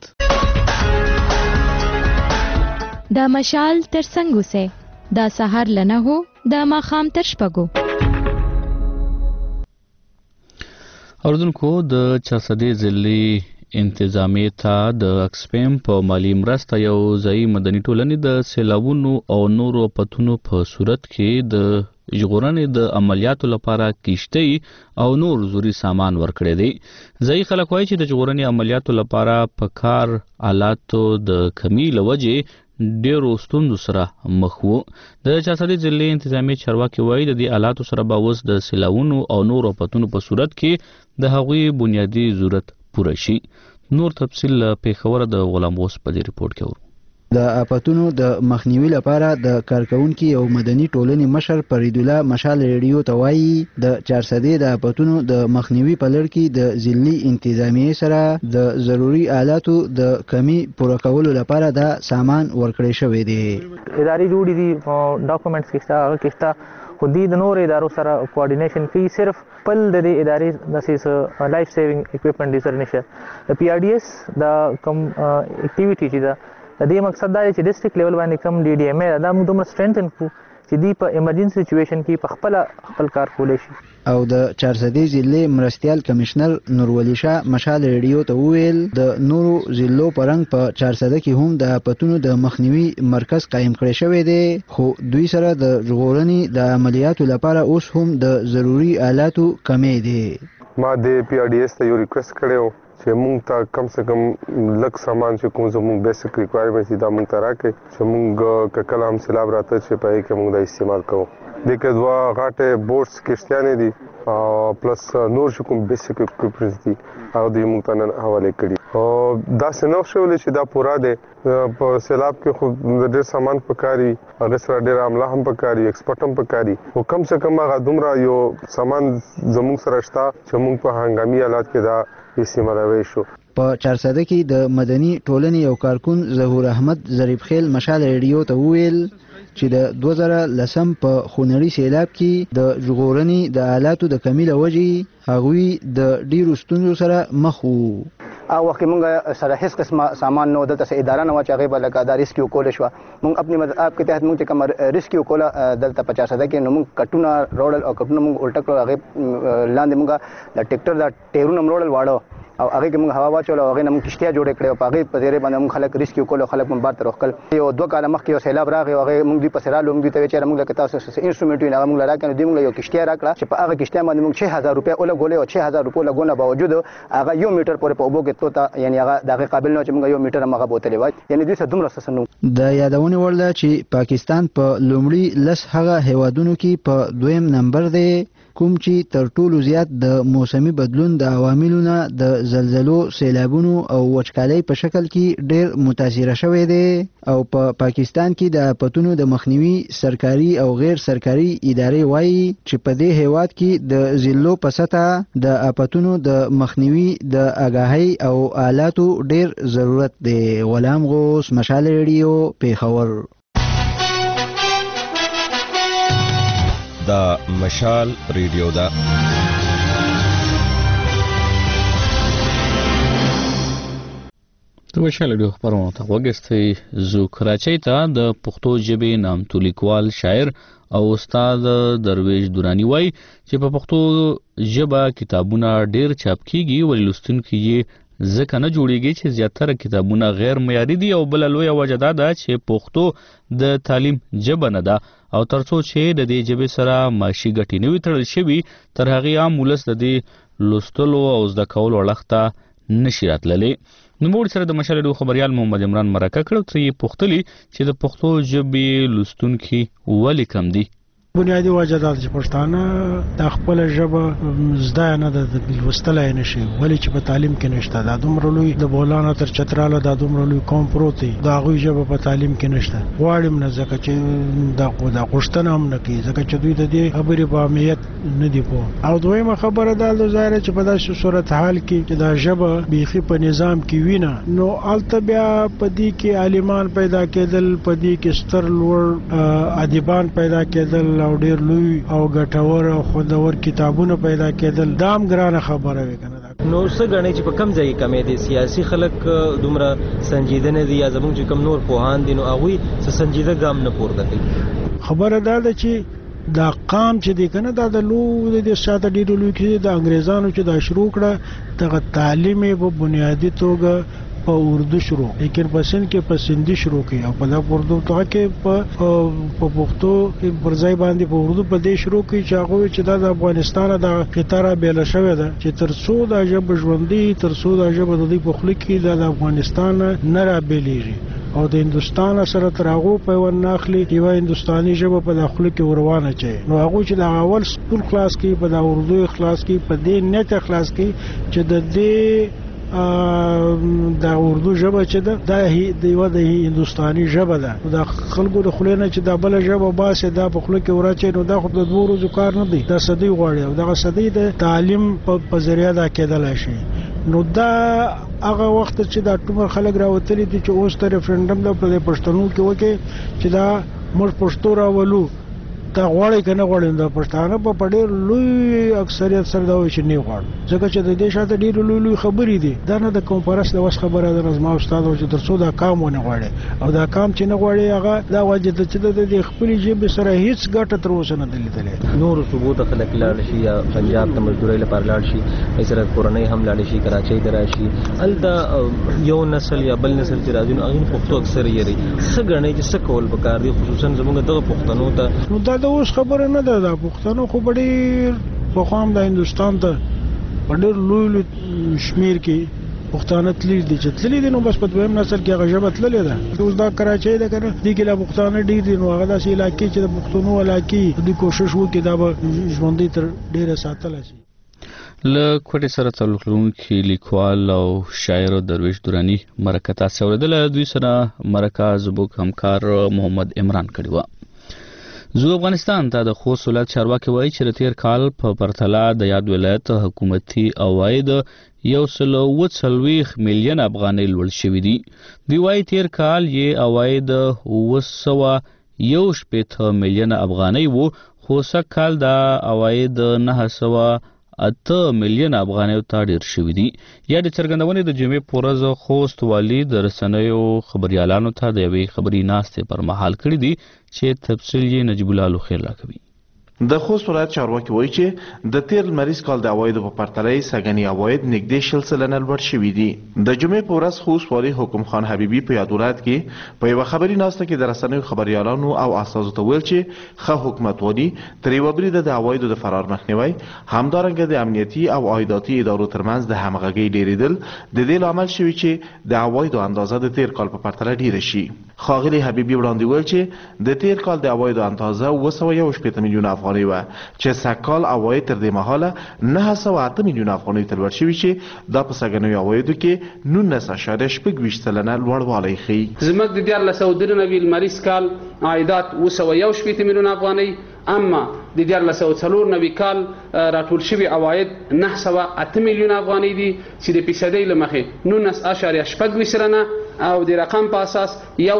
دا مشال تر څنګه سه دا سحر لنه هو دا ماخام تر شپګو. اوردونکو د چاسدې ضلعي انتظامیه ته د اکسپیم په مالی مرسته یو ځای مدني ټولنې د سیلابونو او نورو پتونو په صورت کې د ژغورنې د عملیاتو لپاره کیشتۍ او نور ضروري سامان ورکړي دي. ځای خلک وایي چې د ژغورنې عملیاتو لپاره په کار آلاتو د کمی لوجې ډیرو ستوندو سره مخ وو. د چاسدې ضلعي انتظامیه چارواکي وایي د دې آلاتو سره به اوس د سیلابونو او نورو پتونو په صورت کې د هغوی بنیادی ضرورت پوره شي. نور تفصیل پیښور د غلام اوس په دې ریپورت کې ورو. د آفتونو د مخنیوي لپاره د کارکونکو او مدني ټولنې مشر فرید الله مشال ریډیو ته وایي د 400 د آفتونو د مخنیوي په لړ کې د ځلي انتظامیه سره د ضروري آلاتو د کمی پوره کولو لپاره د سامان ورکړی شوی دی. اداري جوړې دي ډاکومېنټس کېستا خو دې د نور ادارو سره کوارډینیشن کوي. صرف پل د دې ادارې د لایف سیوینګ اکوپمنټ دي سره نشه د پی آر ډي ایس د کم اکټیویټي چې ده د دې مقصد دا دی چې ډیسټریکټ لیول باندې کم ډي ډي ایم ای دا موږ دومره سټرینتن کړو چې دی په ایمرجنسي سچویشن کې په خپل کار کولی شي. او د 400 ضلع مرستیال کمشنر نورولی شاه مشال ریډیو ته وویل د نورو ضلعو په رنګ په 400 کې هم د آفتونو د مخنیوي مرکز قایم کړی شوی دی خو دوی سره د ژغورنې د عملیاتو لپاره اوس هم د ضروري آلاتو کمی دی. ما د پی آر ډي ایس ته یو ریکوست کړی چې مونږ ته کم سے کم لږ سامان چې کوم زموږ بیسیک ریکوایرمنټس دي دا مونږ ته راکړي چې مونږ کله هم سیلاب راته چې په کې مونږ دا استعمال کوو. د کې دوا غاټه بوټس کشتیانې دي پلس نور چې کوم بیسیک اکوپمنټس دي او د مونږ ته نن حواله کړي. او دا سنو شول چې دا پورا دی په سیلاب کې خو ډېر سامان پکاري هغه سره ډېر عمله هم پکاري ایکسپورټ هم پکاري او کم سے کم هغه دومره یو سامان زموږ سره شته چې مونږ په هنګامي حالات کې دا استعمالوي شو. په 400 کې د مدني ټولنې یو کارکون ظهور احمد ظریف خیل مشال ریډیو ته وویل چې د 2010 په خونړي سیلاب کې د ژغورنې د آلاتو د کمی له وجې هغوی د ډیرو ستونزو سره مخ وو. او وخت مونږ سره هیڅ قسمه سامان نو دلته اداره نه و چې هغه بلکې د ریسکیو کول شو. مونږ خپل مدد کے تحت مونږ کوم ریسکیو کول دلته 50 کې نو مونږ کټونه روړل او کټونه مونږ الټا کړل هغه لاندې مونږ د ټریکټر د ټیرونه روړل واړو او هغه کې مونږ هوا واچول او هغه نن کشتیا جوړ کړې او هغه په ډیره باندې مونږ خلک ریسکیو کول او خلک مون بار تر وکل. یو 2 کال مخکې یو سیلاب راغی او هغه مونږ دی په سرالو مونږ ته چې مونږ له تاسو سره انسټرومنټ وینم مونږ راکړو دی مونږ یو کشتیا راکړه چې په هغه کشتیا باندې مونږ 6000 روپیا اوله ګولې او 6000 روپیا لګونه باوجود هغه یو میټر پورې په اوبو کې توتا یعنی هغه دغه قابل نه چې مونږ یو میټر هغه بوتلې وای یعنی دوی څه دومره سسنو. د یادونه وړ ده چې پاکستان په لومړي لس هغه هیوادونو کې په دویم نمبر دی کوم چې تر ټولو زیات د موسمي بدلون د عواملو نه د زلزلو سیلابونو او وچکالۍ په شکل کې ډېر متاثره شوی دی او په پاکستان کې د آفتونو د مخنیوي سرکاري او غیر سرکاري ادارې وایي چې په دې هیواد کې د ضلعو په سطحه د آفتونو د مخنیوي د آگاهۍ او آلاتو ډېر ضرورت دی. غلام غوث مشال ریډیو پیښور. دا مشال ریډیو دا د مشال ریډیو خبرونه ته وګورئ. زو کراچۍ ته د پښتو ژبې نامتو لیکوال شاعر او استاد درویش دورانی وای چې په پښتو ژبه کتابونه ډیر چاپ کیږي ولې لوستونکي یې ځکه نه جوړیږي چې زیاتره کتابونه غیر معیاري دي او بل لویه وجه دا ده چې پښتو د تعلیم ژبه نه ده او ترڅو چې د دې ژبې سره معاشي ګټې نه وي تړل شوي تر هغې عام ولس د دې لوستلو او زده کولو اړخ ته نشي راتللی. نو موږ سره د مشال ریډیو خبریال محمد عمران مرکه کړو ترې یې پوښتلي چې د پښتو ژبې لوستونکي ولې کم دي. بنیادی وجه دا چې پښتانه د خپل ژبه زده نه د لوستلای نشي ولې چې په تعلیم کې نشته. دا دومره لوی د بولانا تر چتراله دا دومره لوی قوم پروت دی دا غوي ژبه په تعلیم کې نشته. غواړم نه ځکه چې دا غوښتنه هم نه کوي ځکه چې دوی د دې خبرې په اهمیت نه دی پوه. او دویمه خبره دا د ظاهر چې په داسې صورت حال کې چې دا ژبه بیخي په نظام کې وینه نو الته بیا په دې کې عالمان پیدا کېدل په دې کې ستر لوړ ادیبان پیدا کېدل او ډیر لوی او ګټور او خوندور کتابونه پیدا کېدل دا هم ګرانه خبره وي کنه. نو څه غني چې په کم ځای کې کمې دي سیاسي خلک دومره سنجیده نه دي یا زموږ چې کم نور پوهان دي نو هغه څه سنجیده ګام نه پورته کوي. خبره دا ده چې دا قام چې دی کنه دا د لوی د شاته ډیرو لوی کې د انګريزانو چې دا شروع کړه د تعلیم په بنیادی توګه په اردو شروع لیکن په سند کې په سندي شروع کی او په دا اردو ته کې په پښتو پر ځای باندې په اردو په دې شروع کی چې هغه چې د افغانستان د قطاره بیل شوې ده چې تر څو د ژبه ژوندۍ تر څو د ژبه د په خلک کې د افغانستان نه را بیلېږي او د هندستان سره تر هغه په وناخلي یو هندستاني ژبه په داخله کې وروانه چي نو هغه چې د اول سکول کلاس کې په دا اردو کلاس کې په دې نت کلاس کې چې د دې د اردو ژبه چې ده دا یو د هندستاني ژبه ده د خلکو د خلینو چې دا بل ژبه باسه دا په خلکو کې ورچې نو دا خو د 2 ورځې کار نه دی دا صدې غواړي او دا صدې د تعلیم په ذریعہ دا کېدل شي نو دا هغه وخت چې دا ټول خلک راوتلي دي چې اوس ته ریفرندم د پښتنو کې وکي چې دا موږ پښتو راولو دا غواړي کنه غواړي دا پښتانه په ډېر لوی اکثریت سره دا وایي چې نه غواړي ځکه چې د دې شاته ډېر لوی خبرې دي دا نه د کنفرانس د وس خبره ده نظم استاد او چې ترڅو دا کام ونه غواړي او دا کام چې نه غواړي هغه دا وجه ته چې د خپل جيب سره هیڅ ګټه تر اوسه نه دلیدلې نور صوبو ته خلک لاړ شي یا پنجاب ته مزدوري لپاره لاړ شي ایسره کورنۍ هم لاړ شي کراچۍ ته راشي ال دا یو نسل یا بل نسل چې راځي نو هغه پښتو اکثر یې لري څنګه نه چې څه کول پکار دي خصوصا زموږ دغه پښتنو ته دا اوس خبره نه ده د پښتنو خو ډېر په خام د هندستان ته ډېر لوی شمیر کې پښتانه تللی دي چې تللی دي نو بس په دویم نسل کې هغه ژبه تللې ده اوس دا کراچۍ ده کنه دي کې لا پښتانه ډېر دي نو هغه داسې علاقې چې د پښتنو علاقې د کوشش وکړي دا به ژوندۍ تر ډېره ساتل شي له کوټې سره تعلق لرونکي لیکوال او شاعر درویش درانی مرکه تاسو اوریدله دوی سره مرکه زموږ همکار محمد عمران کړی و زو افغانستان ته د خوست ولایت چارواکي وایي چې تیر کال په پرتله د یاد ولایت حکومتي عواید 140 میلیون افغانۍ لوړ شوي دي دوی وایي تیر کال یې عواید 911 میلیون افغانۍ وو خو سږ کال دا عواید 908 میلیون افغانۍ ته ډیر شوي دي یا د څرګندونې د جمعې په ورځ خوست والي د رسنیو خبريالانو ته د یوې خبري ناستې پر مهال کړی دي چې تفصیل یې نجیب الله خیر راکوي د خوست ولایت چارواکي وایي چې د تیر لمریز کال د عوایدو په پرتله سږني عواید نږدې 60 سلنه لوړ شوي دي د جمعې په ورځ خوست والي حکم خان حبیبي په یاد ولایت کې په یوه خبري ناسته کې د رسنیو خبريالانو او اساسو ته ویل چې ښه حکومتولي تر یوه بریده د عوایدو د فرار مخنیوی همدارنګه د امنیتي او عایداتي ادارو ترمنځ د همغږۍ ډیریدل د دې لامل شوي چې د عوایدو اندازه د تیر کال په پرتله ډیره شي ښاغلي حبیبي وړاندې ویل چې د تیر کال د عوایدو اندازه 211 میلیون افغانۍ وه چې سږکال عواید تر دې مهاله 908 میلیون افغانۍ ته لوړ شوي چې دا په سږنیو عوایدو کې 19.26 سلنه لوړوالی ښیي زموږ د 1493 لمریز کال عایدات 211 میلیون افغانۍ اما د 1494 کال راټول شوي عواید 908 میلیون افغانۍ دي چې د فیصدۍ له مخې 19.8 سلنه او د رقم په اساس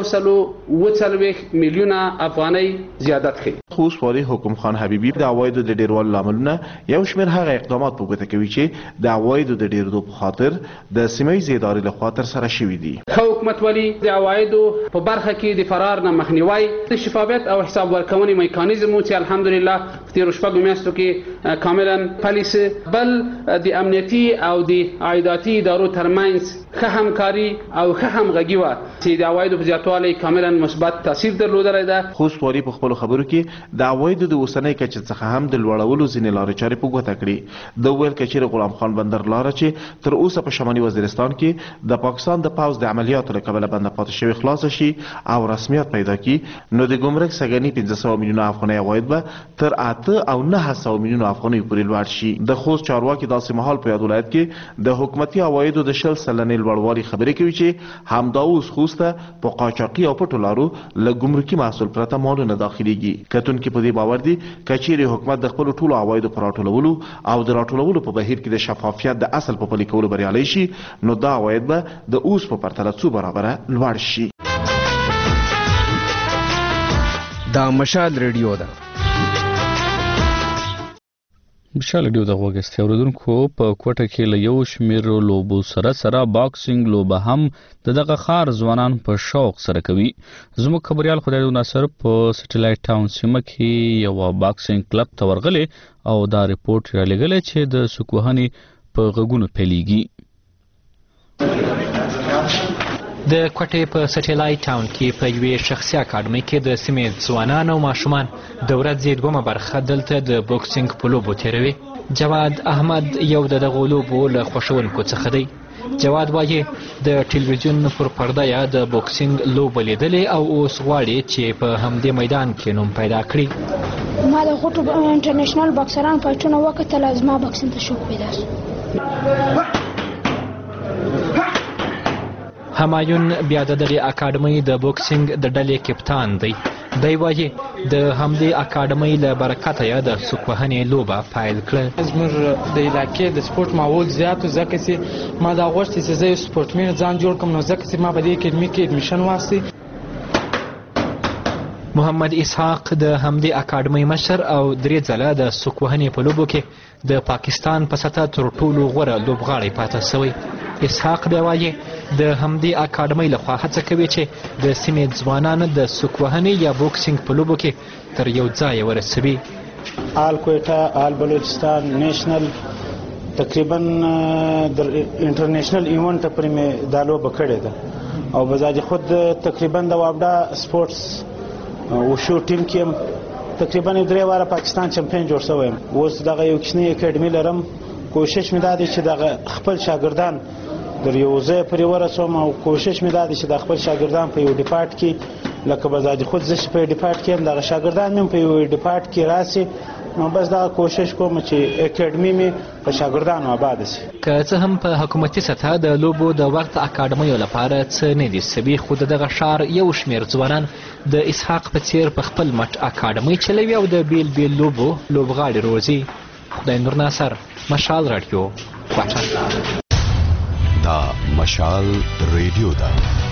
140 میلیون افغانۍ زیادت ښیي خوست والي حکم خان حبیبي د عوایدو د ډیروالي لاملونه یو شمېر هغه اقدامات په ګوته کوي چې د عوایدو د ډیرېدو په خاطر د سیمه ییزې ادارې لخوا ترسره شوي دي ښه حکومتولي د عوایدو په برخه کې د فرار نه مخنیوی د شفافیت او حساب ورکونې میکانیزم چې الحمدلله په تېرو شپږو میاشتو کې کاملا پلی سه بل د امنیتي او د عایداتي ادارو ترمنځ ښه همکاري او ښه همغږي وه چې د عوایدو په زیاتوالي کاملا مثبت تاثیر درلودلی ده خوست والي په خپلو خبرو کې د عوایدو د اوسنۍ کچې څخه هم د لوړولو ځینې لارې چارې په ګوته کړي د ویل که چیرې غلام خان بندر لاره چې تر اوسه په شمالي وزیرستان کې د پاکستان د پوځ د عملیاتو له کبله بنده پاتې شوې خلاصه شي او رسمیت پیدا کړي نو د ګمرک سږني 500 میلیونه افغانۍ عواید به تر 8 او 900 میلیونه افغانۍ پورې لوړ شي د خوست چارواکي داسې مهال په یاد ولایت کې د حکومتي عوایدو د 60 سلنې لوړوالي خبرې کوي چې همدا اوس خوست ته په قاچاقي او پټو لارو له ګمرکي محصول پرته مالونه داخليږي کتونکي په دې باور دي چې چیرې حکومت د خپل ټولو عوایدو پر راټولولو او د راټولولو په بهیر کې د شفافیت د اصل په پلي کولو بریالی شي نو دا عواید به د اوس په پرتله څو برابره لوړ شي دا مشال ریډیو ده مشال ریډیو د غوږستیا اوریدونکو په کوټه کې له یو شمېر لوبو سره باکسینګ لوبه هم دغه خار ځوانان په شوق سره کوي زموږ خبريال خدای ناصر په سټلایټ ټاون سیمه کې یو باکسینګ کلب ته ورغلی او دا ریپورت را لګلی چې د سکوهنې په غږونو پیلیږي د کوټې په سټلایټ ټاون کې په یوې شخصي اکاډمۍ کې د سیمې ځوانان او ماشومان د ورځې دومه برخه دلته د بوکسینګ په لوبو تېروي جواد احمد یو د دغو لوبو له خوښونکو څخه دی جواد وایي د ټلویزیون پر پرده یا د بوکسینګ لوبه لیدلې او اوس غواړي چې په همدې میدان کې نوم پیدا کړي ما د غوټو انټرنیشنل باکسران فایټونه وکتل زما باکسینګ ته شوق پیدا شو همایون بیا د دغې اکاډمۍ د بوکسینګ د ډلې کپتان دی. دی وایي د همدې اکاډمۍ له برکته یې د سوکوهنې لوبه پیل کړه. زموږ د علاقې د سپورټ ماحول زیات و، ځکه چې ما دا غوښتې چې زه یو سپورټمین ځان جوړ کړم، نو ځکه چې ما په دې اکاډمۍ کې اډمیشن واخیستی. محمد اسحاق د همدې اکاډمۍ مشر او 3 ځله د سوکوهنې په لوبو کې د پاکستان په سطحه تر ټولو غوره لوبغاړی پاتې شوی. اسحاق بیا وایي د همدې اکاډمۍ لخوا هڅه کوي چې د سیمې ځوانان د سوکوهنې یا بوکسینګ په لوبو کې تر یو ځای ورسوي. آل کویټا، آل بلوچستان، نیشنل، تقریبا د انټرنیشنل ایونت پرې مې دا لوبه کړې ده او بذات خود تقریبا د وابډا سپورټس وشو ټیم کې تقریبا 3 واره پاکستان چمپیون جوړ شوی یم. اوس دغه یو کوچنی اکاډمي لرم. کوشش مې دا دی چې دغه خپل شاګردان در یو ځای پرې ورسوم او کوشش مې دا دی چې د خپل شاګردان په یو ډیپارټ کې لکه بذات خود زه په ډیپارټ کې هم دغه شاګردان مې په یو ډیپارټ کې راسي. نو بس دا کوشش کوم چې اکاډمي مې په شاګردانو آباد شي. که څه هم په حکومتي سطحه د لوبو د وخت اکاډمیو لپاره څه نه دي سوي، خو دغه ښار یو شمېر ځوانان د اسحاق په څیر په خپل مټ اکاډمۍ چلوي او د بیل بیل لوبو لوبغاړي روزي. خدای نور ناصر، مشال رادیو، کوټه. دا مشال ریډیو ده.